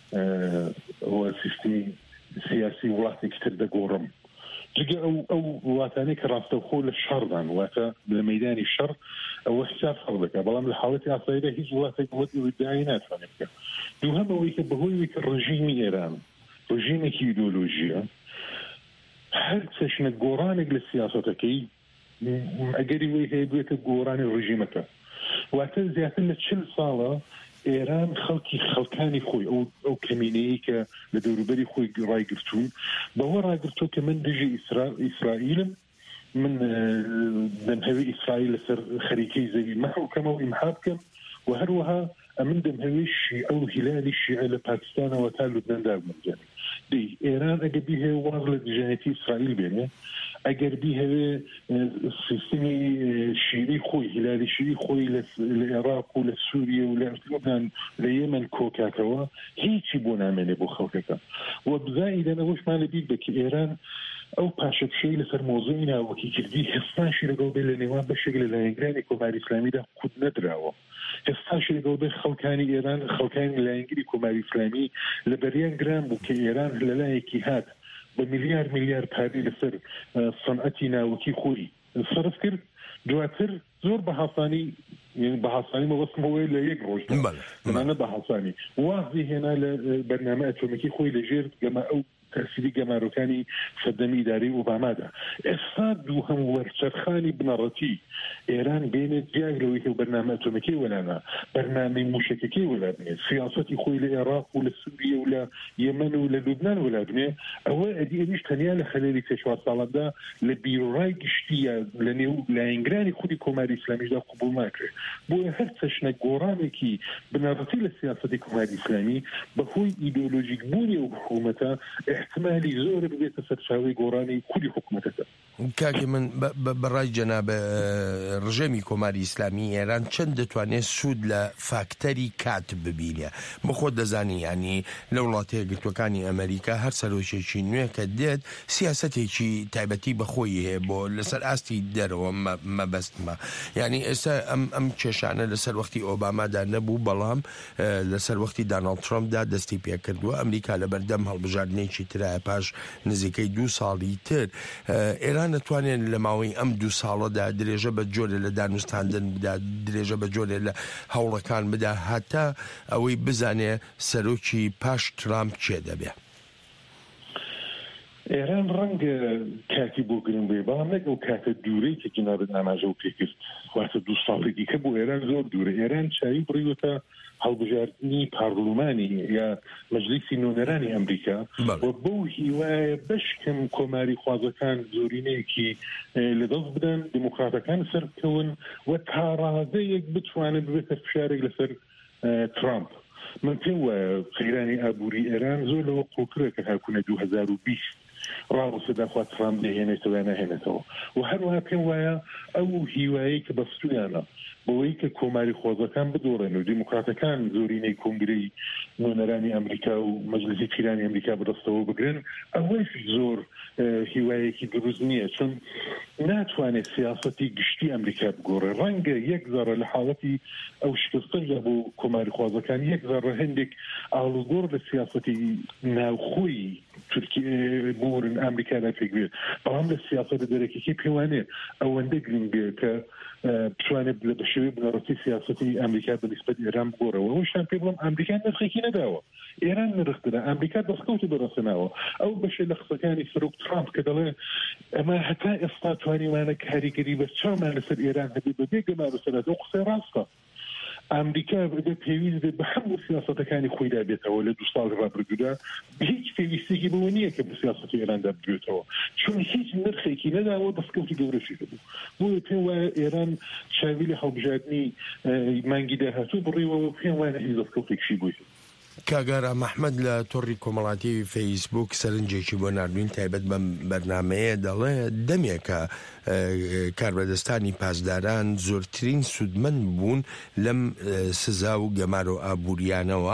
سیستمی سیاسی وڵاتێکی تر دەگۆڕم جگە ئەو ئەو وڵاتانەی کە ڕاستەوخۆ لە شەڕدان واتە لە مەیدانی شەڕ ئەوە حساب هەڵ دەکات بەڵام لە حاڵەتی ئاساییدا هیچ وڵاتێک وەدای ناتوانێت بکات دووهەم ئەوەی کە بەهۆی کە ڕژیمی ئێران ڕژیمێکی ئیدۆلۆژیە هەر چەشنە گۆڕانێک لە سیاسەتەکەی ئەگەری وی هەیە بێتە گۆڕانی ڕژیمەکە واتە زیاتر لە چل ساڵە ئێران خەڵکی خەڵکانی خۆی ئەو ئەو کەمینەیە کە لە دەوروبەری خۆی ڕایگرتوون بەوە ڕاگرتۆ کە من دژی ئیسرائیلم من دەمهەوێ ئیسرائیل لەسەر خەریکەی زەوی مەحوکەمە و ئیمحا بکەم و هەروەها ئەمن دەمهەوێ شیعە و هیلالی شیعە لە پاکستانەوە تا لوبناندا بمەنجێنێ دی ئێران ئەگە بیهەیە واز لە دژایەتی ئیسرائیل بێنێ ئەگەر بی هەوێ سیستمی شیری خۆی هیلالی شیری خۆی لە عێراق و لە سووریە و لە لەبنان لە یەمەن کۆکاتەوە هیچی بۆ نامێنێ بۆ خەڵکەکە و بزایدەن ئەوەشمان لە بیر بکە ئێران ئەو پاشەپشەی لەسەر مۆزوعی ناوەکی کردی هێستاشی لەگەڵ بێ لە نێوان بەشێک لە لایەنگرانی کۆماری ئیسلامیدا قوت نەدراوە هێستاشی لەگەڵ بێ خەڵکانی ئێران خەڵکانی لایەنگری کۆماری ئیسلامی لە بەریان گران بوو کە ئێران لەلایەکی هات بە میلیار میلیار پارەی لەسەر سەنعەتی ناوەکی خۆی صرف کرد دواتر زۆر بە هاسانی بە هاسانی مەوەستمەوەی لە یەک ڕۆژ لەمانە بە هاسانی وازی هێنا لە بەرنامە ئەتۆمەکی خۆی لەژێر گەمە ئەو تەسیری گەمارۆکانی سەردەمی ئیدارەی ئۆبامادا ئێستا دووهەم وەرچەرخانی بنەڕەتی ئێران بێنێت جیاگرەوەی کە بەرنامە ئەتۆمەکەی وەلانە بەرنامەی موشکەکەی وەلابنێ سیاسەتی خۆی لە عێراق و لە سووریە و لە یەمەن و لە لوبنان وەلابنێ ئەوە ئەدی ئەویش تەنیا لە خەلێری پێش چوار ساڵاندا لە بیرۆڕای گشتیە لە نێو لایەنگرانی خودی کۆماری ئیسلامیشدا قبوڵ ناکرێت بۆیە هەر چەشنە گۆڕانێکی بنەڕەتی لە سیاسەتی کۆماری ئیسلامی بەهۆی ئیدۆلۆژیک بوونی و حکوومەتە احتمالی زۆر ببێتە سەرچاوەی گۆڕانی کولی حکوومەتەکە کاکی من بەڕای جەنابە ڕژێمی کۆماری ئیسلامی ئێران چەند دەتوانێت سوود لە فاکتەری کات ببینێ بخۆ دەزانی ینی لە وڵاتە یەکگرتووەکانی ئەمریکا هەر سەرۆکێکی نوێ کە دێت سیاسەتێکی تایبەتی بەخۆی هەیە بۆ لەسەر ئاستی دەرەوە مەبەستمە ینی ئێستا ئەم ئەم کێشانە لەسەر وەختی ئۆبامادا نەبوو بەڵام لەسەر وەختی داناڵد ترامپدا دەستی پێکردووە ئەمریکا لە بەردەم هەڵبژاردنێکی ترایە پاش نزیکەی دوو ساڵی تر ئێران نتوانێت لە ماوەی ئەم دوو ساڵەدا درێژە بە جۆرە لە دانوستاندن بدا درێژە بە جۆرە لە هەوڵەکان بدا هەتا ئەوەی بزانێ سەرۆکی پاش ترامپ چێ دەبێ ئێران ڕەنگە کاتی بۆ گرنگ بێ بەڵام نەک ئەو کاتە دوورەی کە جنابەت ئاماژە و پێکرد واتە دوو ساڵێکی کە بۆ ئێران زۆر دوورە ئێران چاوی بڕیوەتە هەڵبژاردننی پارلمانی یا مەجلیسی نۆنەرانی ئەمریکا و بۆ هیوایە بەشکەم کۆماری خوازەکان زۆرینەیەکی لەدەست بدەن دموکراتەکان سەرکەون و تاڕازەیەک بتوانێت ببێتە فشارێک لەسەر ترامپ من پێم وایە قەیرانی ئابووری ئێران زۆر لەوە قوڵکرە کە هاکوونە دوو هەزار و بیست ڕاوەسەداخوا ترامپ دەهێنێتەوە نەهێنێتەوە و هەروەها پێم وایە ئەو هیوایی کە بەستویانە بۆەوەی کە کۆماری خۆزەکان بدۆڕێن و دیموکراتەکان زۆرینەی کۆنگرەی نۆنەرانی ئەمریکا و مەجلیسی پیرانی ئەمریکا بەدەستەوە بگرن ئەوەی زۆر هیوایەکی دروست نییە چون ناتوانێت سیاسەتی گشتی ئەمریکا بگۆڕێ ڕەنگە یەک زەڕە لە حاڵەتی ئەو شکستەدا بۆ کۆماری خوازەکان یەک زەڕە هەندێک ئاڵوگۆڕ لە سیاسەتی ناوخۆی تورکیە بۆرن ئەمریکادا پێگوێت بەڵام لە سیاسەتە دەرەکێکی پێوانێت ئەوەندە گرنگێ کە بتوانێت لە بەشێوەی بنەڕەتی سیاسەتی ئەمریکا بەنسبەت ئێران بگۆڕەوە ئەوشان پێ بڵم ئەمریکا نرخێکی نەداوە ئێران نرخترا ئەمریکا دەستکەوت بەڕەسەناوە ئەو بەشێ لە قسەکانی سەرۆک ترامپ کە دەڵێ ئەمە هەتا ئێستا توانیوانە کاریگەری بە چاومان لەسەر ئێران هەبێت بە بێگەما بەسەرات ئەو قسەی ڕاستە ئەمریکا بێ پێویست بێت بە هەموو سیاسەتەکانی خۆیدا بێتەوە لە دوو ساڵ ڕابردوودا هیچ پێویستێکی بەوە نییە کە بە سیاسەتی ئێراندا بگوێتەوە چون هیچ نرخێکی نەداوە دەستکەوتی گەورەشی هەبوو بۆیە پێم وایە ئێران چاوی لە هەڵبژاردننی مانگی داهاتوو بڕیوەوە پێم وایە هیچ دەستکەوتێکشی بووی کاگارە مححمد لە تۆڕی کۆمەڵاتی فەیسبوک سەرنجێکی بۆ نردوین تایبەت بەم بەرنمەیە دەڵێ دەمێکە کاربەدەستانی پاسداران زۆرترین سوودمەند بوون لەم سزا و گەمار و ئابوووریانەوە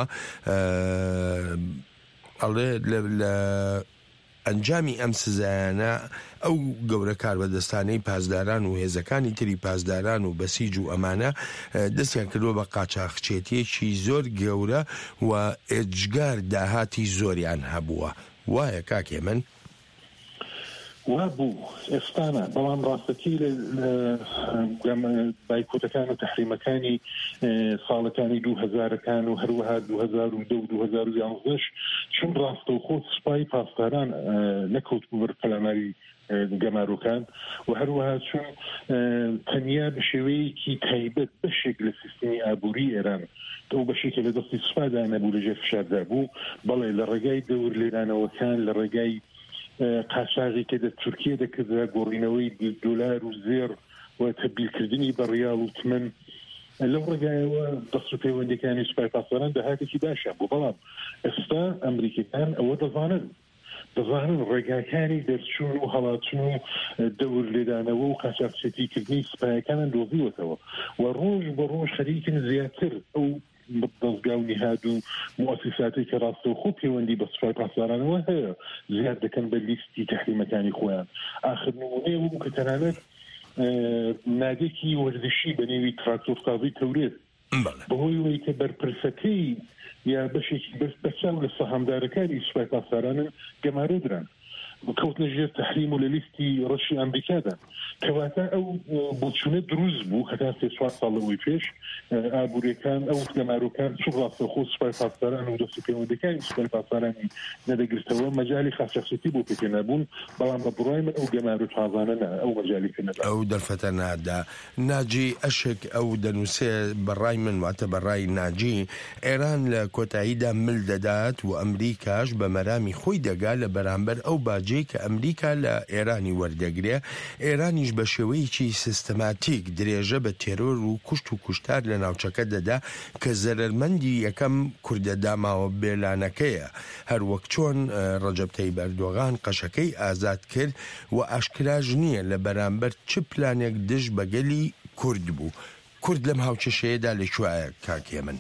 ئەڵێ لە ئەنجامی ئەم سزایانە ئەو گەورە کاربەدەستانەی پاسداران و هێزەکانی تری پاسداران و بەسیج و ئەمانە دەستیان کردووە بە قاچاقچێتیەکی زۆر گەورە و ئێجگار داهاتی زۆریان هەبووە وایە کاکێ من وا بوو ئێستانە بەڵام ڕاستەکی لە بایکۆتەکان و تەحریمەکانی ساڵەکانی دوو هەزارەکان و هەروەها دوو هەزار و دە و دوو هەزار و یانزدەش چون ڕاستەوخۆ سوپای پاسداران نەکەوت بوو بەر پەلاماری گەمارۆکان و هەروەها چون تەنیا بە شێوەیەکی تایبەت بەشێک لە سیستمی ئابووری ئێران ئەو بەشێکە لە دەستی سوپادا نەبوو لەژێ فشاردا بوو بەڵێ لە ڕێگای دەور لێرانەوەکان لە ڕێگای قاچاغی کە دە تورکیە دەکردە گۆڕینەوەی دۆلار و زێر و تەبدیلکردنی بە ڕیال و تمەن لەو ڕێگایەوە دەست و پەیوەندیەکانی سوپای پاسداران داهاتێکی باشیان بوو بەڵام ئێستا ئەمریکەکان ئەوە دەزانن دەزانن ڕێگاکانی دەرچوون و هەڵاتچون و دەور لێدانەوە و قاچاقچێتیکردنی سوپایەکانان دۆزیوەتەوە و ڕۆژ بە ڕۆژ خەریکن زیاتر ئەو دەستگاونی هاد و مؤسساتی کە ڕاستەوخۆ پەیوەندی بە سوپای پاسدارانەوە هەیە زیاد دەکەن بە لیستی تەحریمەکانی خۆیان. ئاخر نمونەیە بوو کە تەنانەت نادێکی وەرزشی بە نێوی تراکتۆرسازی تەورێت بەهۆی ئەوەی کە بەرپرسەکەی یا بەشێکی بەرچاو لە سەهامدارەکانی سوپای پاسدارانن گەمارە دران کەوت لەژێر تەحریم و لە لیستی ڕەشی ئەمریکادا کەواتە ئەو بۆچوونە دروست بوو هەتا سێ چوار ساڵەوەی پێش ئابوووریەکان ئەو گەمارۆکان چوو ڕاستەوخۆ سوپای پاسداران و دەستی پەیوەندەکانی سوپای پاسدارانی نەدەگرتەوە مەجالی خاچەخچێتی بۆ پێکێنەبوون بەڵام بە بڕای من ئەو گەمارە تازانە نە ئەو مەجالی پێنەدا ئەو دەرفەتە نادا. ناجی ئەشک ئەو دەنووسێ بەڕای من واتە بەڕای ناجی ئێران لە کۆتاییدا مل دەدات و ئەمریکاش بە مەرامی خۆی دەگا لە بەرامبەر ئەو باجەی کە ئەمریکا لە ئێرانی وەردەگرێ ئێرانیش بە شێوەیەکی سیستەماتیک درێژە بە تێرۆر و کوشت و کوشتار لە ناوچەکە دەدا کە زەرەرمەندی یەکەم کوردە داماوە بێلانەکەیە هەروەک چۆن ڕەجەب تەیب ئەردۆغان قەشەکەی ئازاد کرد و ئاشکراژ نییە لە بەرامبەر چ پلانێک دژ بەگەلی کورد بوو. کورد لەم هاوچەشەیەدا لەکوایە کاکێ من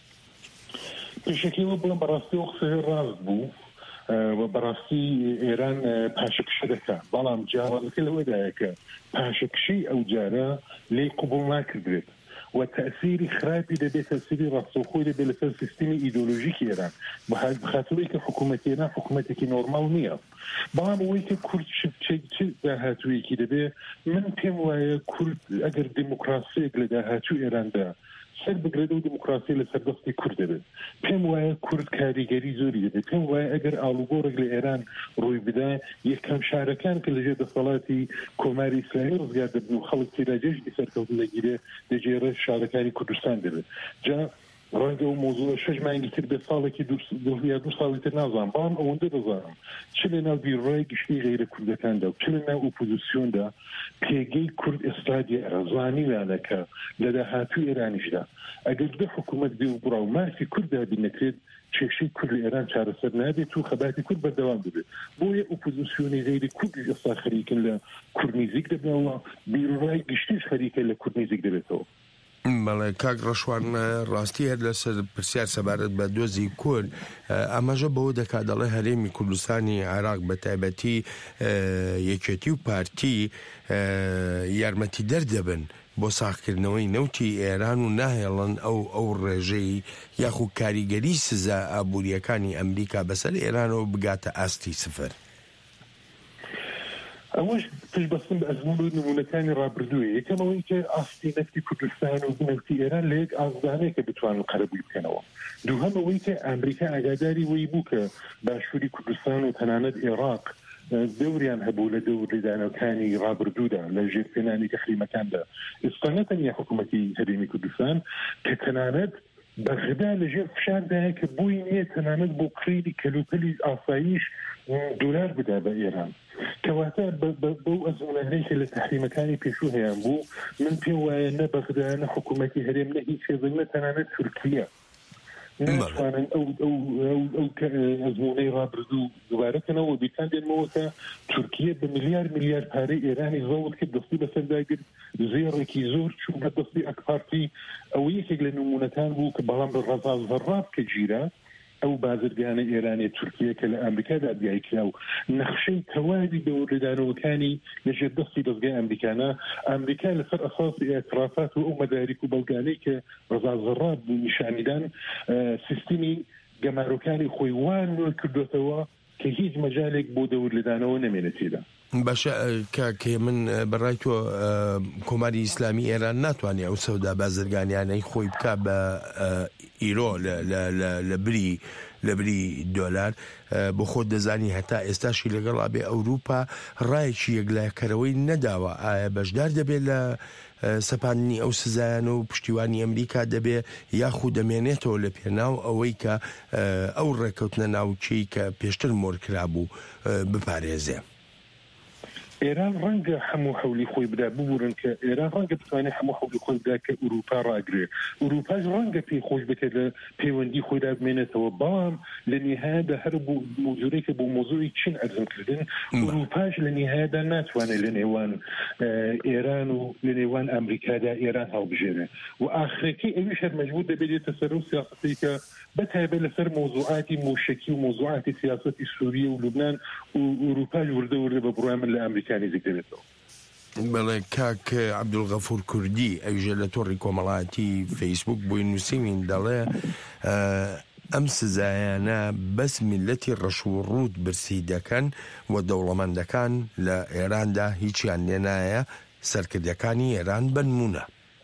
پێشەکەیەوە بڵم بەڕاستی ئەو قسە ڕاست بوو و بەڕاستی ئێران پاشەکشە دەکات بەڵام جیاوازەکە لەوەدایە کە پاشەکشی ئەو جارە لێی قبوڵ ناکردرێت و تأثیری خراپی دەبێت تأثیری ڕاستەوخۆی دەبێت لەسەر سیستمی ئیدۆلۆژیکی ئێران بەخاتەوەی کە حکوومەتی ئێران حکوومەتێکی نۆرماڵ نییە بەڵام ئەوەی کە کورد چ داهاتوویەکی دەبێت من پێم وایە کورد ئەگەر دیموکراسیەک لە داهاتوو ئێراندا سەر بگرێت و دیموکراسی لە سەردەستی کورد دەبێت پێم وایە کورد کاریگەری زۆری دەبێت پێم وایە ئەگەر ئاڵوگۆڕێک لە ئێران ڕووی بدا یەکەم شارەکان کە لەژێر دەسەڵاتی کۆماری ئیسلامی ڕزگار دەبن و خەڵک تێراجێشی سەرکەوتن لەگیرێ دەجێرە شارەکانی کوردستان دەبێت جا ڕەنگە و مۆزوع شەش مانگی تر بێت ساڵێکی یا دوو ساڵی تر نازانم بەڵام ئەوەندە دەزانم چ لە ناو بیرڕای گشتی غیرە کوردەکاندا و چ لە ناو ئۆپۆزیسیۆندا پێگەی کورد ئێستادی ڕزانیوانەکە لە داهاتوو ئێرانیشدا ئەگەر دە حکوومەت بێ و بڕاو مافی کووردا بینەکرێت کێشەی کورد لە ئێران چارەسەر نابێت و خەباتی کورد بەردەوام دەبێت بۆیە ئۆپۆزیسیۆنی غیری کورد ئێستا خەریکن لە کورنیزیک دەبنەوە بیرڕای گشتیش خەریکە لە کورنیزیک دەبێتەوە. بەڵێ کاک ڕەشوان ڕاستی هەر لەسەر پرسیار سەبارەت بە دۆزی کورد ئەمەژە بەوە دەکات دەڵێ هەرێمی کوردستانی عێراق بە تایبەتی یەکێتی و پارتی یارمەتی دەردەبن بۆ ساختکردنەوەی نەوتی ئێران و ناهێڵن ئەو ئەو ڕێژەی یاخو کاریگەری سزا ئابوووریەکانی ئەمریکا بەسەر ئێرانەوە بگاتە ئاستی سفر. ئەوەش پێش بەستن بە ئەزمون و نمونەکانی ڕابردووە یەکەمەوەی کە ئاستی نەفتی کوردستان و نەفتی ئێران لە یەک ئازدانەیە کە بتوانن قەرەبووی بکەنەوە دووهەمەوەی کە ئەمریکا ئاگاداری وەی بوو کە باشووری کوردستان و تەنانەت عێراق دەوریان هەبوو لە دەور لێدانەکانی ڕابردوودا لە ژێرپێنانی تەحریمەکاندا ئێستا نەتەنیا حکوومەتی هەرێمی کوردستان کە تەنانەت بەغدا لەژێر فشاردایە کە بووی نییە تەنانەت بۆ کڕیلی کەلوپەلی ئاساییش دۆلار بدا بە ئێران کەواتە بەو ئەزمونانەی کە لە تەحریمەکانی پێشوو هەیان بوو من پێم وایە نە بەغدا نە حکوومەتی هەرێم نە هیچ شێزێک نە تەنانەت تورکیە ناتوانن ئەو ئەو ئەزمونەی ڕابردوو دووبارەکەنەوە بیرکان دێنمەوە کە تورکیە بە میلیار میلیار پارەی ئێرانی زەوت کرد دەستی بەسەرداگرت زێڕێکی زۆر چوو بە دەستی ئەکپارتی ئەو یەکێک لە نمونەکان بوو کە بەڵام بە ڕەزا زەڕاب کە گیرە ئەو بازرگانە ئێرانی تورکیە کە لە ئەمریکادا دیایکرا و نەخشەی تەواوی دەوڵەدانەوەکانی لەژێر دەستی دەستگای ئەمریکانە ئەمریکا لەسەر ئەساسی ئێترافات و ئەو مەداریک و بەڵگانەی کە ڕەزا زەڕاب بوو نیشانیدان سیستمی گەمارۆکانی خۆی وان نوێ کردوێتەوە کە هیچ مەجالێک بۆ دەوڵەدانەوە نەمێنێتێدا. باشە کاکێ من بەڕای تۆ کۆماری ئیسلامی ئێران ناتوانێت ئەو سەودا بازرگانیانەی خۆی بکە بە ئیرۆ لە بری لە بری دۆلار بۆ خۆت دەزانی هەتا ئێستاشی لەگەڵ ئابێ ئەوروپا ڕایەکی یەکلایەکەرەوەی نەداوە ئایا بەشدار دەبێت لە سەپاندنی ئەو سزایان و پشتیوانی ئەمریکا دەبێ یاخود دەمێنێتەوە لە پێناو ئەوەی کە ئەو ڕێکەوتنە ناوچەی کە پێشتر مۆر کرابوو بپارێزێ. ئێران ڕەنگە هەموو هەولی خۆی بدا ببورن کە ئێران ڕەنگە بتوانێت هەموو هەولی خۆی بدا کە ئوروپا ڕاگرێ ئوروپاش ڕەنگە پێی خۆش بکرێت لە پەیوەندی خۆیدا بمێنێتەوە بەڵام لە نهایەدا هەر بوو موزورێکە بۆ مۆزوعی چین ئەرزمکردن ئوروپاش لە نهایەدا ناتوانێت لە نێوان ئێران و لە نێوان ئەمریکادا ئێران هەڵبژێنێ و ئاخرەکەی ئەویش هەر مەجبور دەبێتێتە سەر و سیاسەتی کە بەتایبەت لەسەر مۆزوعاتی موشکی و مۆزوعاتی سیاسەتی سووریە و لوبنان و ئوروپاش وردە وردە بە بڕای من لە ئەمریکانی زیکرێتەوە. بەڵێ کاک عەبدولغەفور کوردی ئەویژە لە تۆڕی کۆمەڵایەتی فەیسبوک بۆی نووسین دەڵێ ئەم سزایانە بەس میلەتی ڕەشوڕوود برسی دەکەن و دەوڵەمەندەکان لە ئێراندا هیچیان لێ نایە سەرکردەکانی ئێران بنمونە.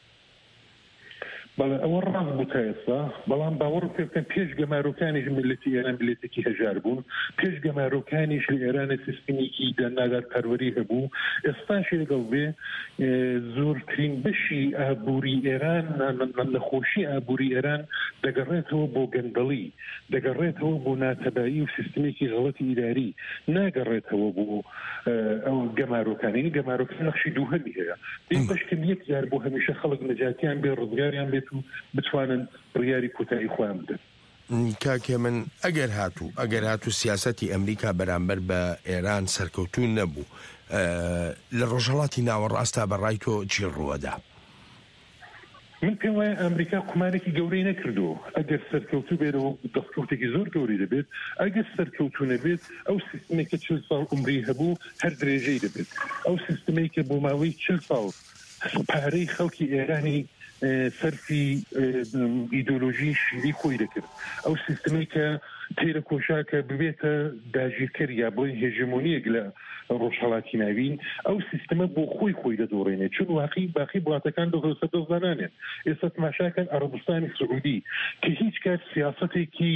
بەڵێ ئەوە ڕاست بوو تا ئێستا بەڵام باوەڕ پێ بکەن پێش گەمارۆکانیش ملەتی ئێران ملەتێکی هەژار بوون پێش گەمارۆکانیش لە ئێرانە سیستەمێکی دەرناگات پەروەری هەبوو ئێستاش لەگەڵ بێ زۆرترین بەشی ئابووری ئێران نەخۆشی ئابووری ئێران دەگەڕێتەوە بۆ گەندەڵی دەگەڕێتەوە بۆ ناتەبایی و سیستەمێکی غەڵەتی ئیداری ناگەڕێتەوە بۆ ئەو گەمارۆکانی گەمارۆکان نەخشی دووهەمی هەیە این بەشکە یەک جار بۆ هەمیشە خەڵک نەجاتیان بێ ڕزگاریان بێت و بتوانن بڕیاری کۆتایی خۆیان بدەن. کاکێ من ئەگەر هاتوو ئەگەر هاتوو سیاسەتی ئەمریکا بەرامبەر بە ئێران سەرکەوتون نەبوو لە ڕۆژهەڵاتی ناوەڕاستا بەڕای تۆ چی ڕووەدا؟ من پێم وایە ئەمریکا قمارێکی گەورەی نەکردو ئەگەر سەرکەوتوو بێتەوە دەستکەوتێکی زۆر گەوری دەبێت ئەگەر سەرکەوتوو نەبێت ئەو سیستمێکە چل ساڵ عمری هەبوو هەر درێژەی دەبێت ئەو سیستمێکە بۆ ماوەی چل ساڵ پارەی خەڵکی ئێرانی سەرفی ئیدۆلۆژی شیری خۆی دەکرد ئەو سیستمی کە تێرە کۆشاکە ببێتە داگیرکەر یا بڵێن هێژمۆنیەک لە ڕۆژهەڵاتی ناوین ئەو سیستەمە بۆ خۆی خۆی دەدۆڕێنێت چون واقعی باقی وڵاتەکان دەخۆسە دەزانانێت ئێستا تماشاکەن عەرەبستانی سعودی کە هیچ کات سیاسەتێکی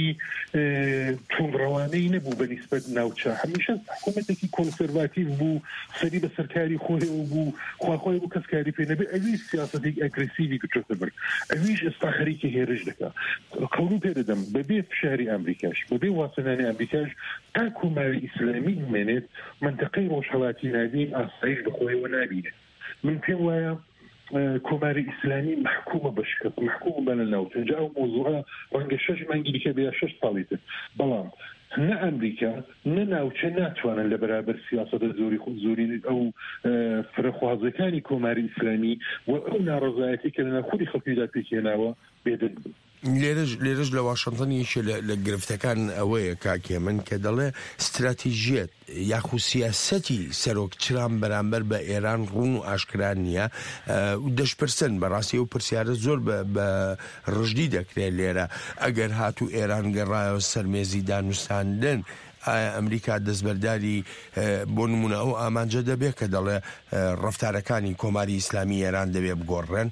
توندڕەوانەی نەبوو بەنسبەت ناوچە هەمیشە حکوومەتێکی کۆنسەرواتیڤ بوو سەری بە سەرکاری خۆیەوە بوو خواخۆی بوو کەسکاری پێ نەبێت ئەویش سیاسەتێک ئەگرسیڤی بچۆتە بەر ئەویش ئێستا خەریکی هێرش دەکات قەوڵ پێ دەدەم بەبێ فشاری ئەمریکاش بەبێ واسەنانی ئەمریکاش تا کۆماری ئیسلامی بمێنێت منتەقەی ڕۆژهەڵاتی ناوین ئاسایش بەخۆیەوە نابینێت من پێم وایە کۆماری ئیسلامی محکومە بەشکەت محکومە بەنە ناوچە جا ئەو مۆزوعە ڕەنگە شەش مانگی دیکە بێ شەش ساڵی تر بەڵام نە ئەمریکا نە ناوچە ناتوانن لە بەرابەر سیاسەتە زۆری زۆری ئەو فرەخوازەکانی کۆماری ئیسلامی و ئەو ناڕەزایەتی کە لەناو خودی خەڵکیدا پێکهێناوە بێدەن بن. لێرەش لێرەش لە واشنگتنیشە لە گرفتەکان ئەوەیە کاکێ من کە دەڵێ استراتیژیەت یاخو سیاسەتی سەرۆکچران بەرامبەر بە ئێران ڕوون و ئاشکران نییە دەشپرسن بەڕاستی و پرسیارە زۆر بە ڕژدی دەکرێت لێرە ئەگەر هاتوو ئێران گەڕایەوە سەرمێزی دانووساندن ئایا ئەمریکا دەستبەرداری بۆ نمونە ئەو ئامانجە دەبێت کە دەڵێ ڕەفتارەکانی کۆماری ئیسلامی ئێران دەبێت بگۆڕێن؟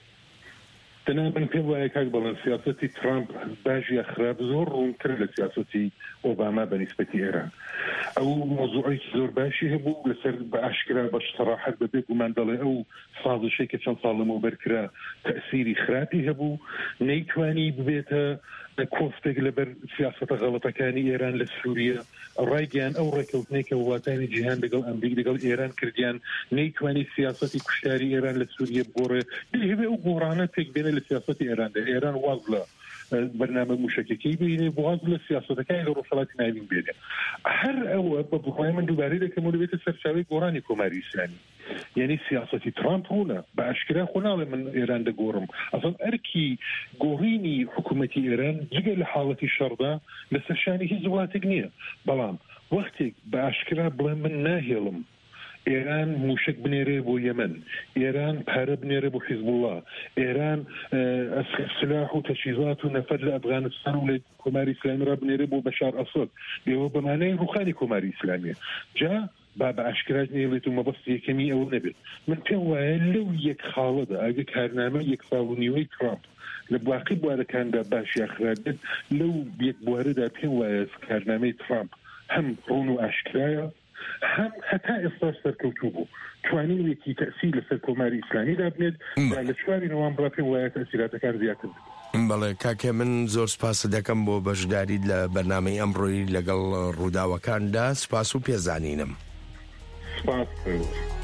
تەنها من پێم وایە کاک بەڵێن سیاسەتی ترامپ باش یا خراپ زۆر ڕوونتر لە سیاسەتی ئۆباما بەنسبەتی ئێران ئەو مۆزوعێکی زۆر باشی هەبوو لەسەر بە ئاشکرا بە سەراحەت بەبێ گومان دەڵێ ئەو سازشەی کە چەند ساڵ لەمەوبەر کرا تەئسیری خراپی هەبوو نەیتوانی ببێتە کۆفتێک لەبەر سیاسەتە غەڵەتەکانی ئێران لە سووریە ڕایگەیان ئەو ڕێکەوتنەی کە وڵاتانی جیهان لەگەڵ ئەمریکا لەگەڵ ئێران کردیان نەیتوانی سیاسەتی کوشتاری ئێران لە سووریە بگۆڕێ دەبێ ئەو گۆڕانە پێک بێنە لە سیاسەتی ئێراندا ئێران واز لە بەرنامە موشکەکەی بینێ واز لە سیاسەتەکانی لە ڕۆژهەڵاتی ناوین بێنێ هەر ئەوە بە بڕای من دووبارەی دەکەم و دەبێتە سەرچاوەی گۆڕانی کۆماری ئیسلامی یعنی سیاسەتی ترامپ ڕوونە بە ئاشکرا خۆ ناڵێ من ئێران دەگۆڕم ئەسڵ ئەرکی گۆڕینی حکوومەتی ئێران جگە لە حاڵەتی شەڕدا لەسەر شانی هیچ وڵاتێک نییە بەڵام وەختێک بە ئاشکرا بڵێ من ناهێڵم ئێران موشک بنێرێ بۆ یەمەن ئێران پارە بنێرە بۆ حیزبوڵڵا ئێران سلاح و تەجهیزات و نەفەر لە ئەفغانستان و لە کۆماری ئیسلامی ڕا بنێرە بۆ بەشار ئەسەد ئێوە بەمانای ڕوخانی کۆماری ئیسلامیە جا با بە ئاشکراج نێڵێت و مەبەست یەکەمی ئەوە نەبێت من پێم وایە لەو یەک خاڵەدا ئەگە کارنامە یەک ساڵ و نیوەی ترامپ لە باقی بوارەکاندا باش یاخرابێت لەو یەک بوارەدا پێم وایە کارنامەی ترامپ هەم ڕوون و ئاشکرایە هەم هەتا ئێستا سەرکەوتوو بوو توانین یەکی تەئسیر لەسەر کۆماری ئیسلامیدا بنێت لە چواری نۆڤەمبر پێم وایە تەئسیراتەکان زیاتر بەڵێ کاکێ من زۆر سپاس دەکەم بۆ بەشداریت لە بەرنامەی ئەمڕۆیی لەگەڵ ڕووداوەکاندا سپاس و پێزانینم سپاس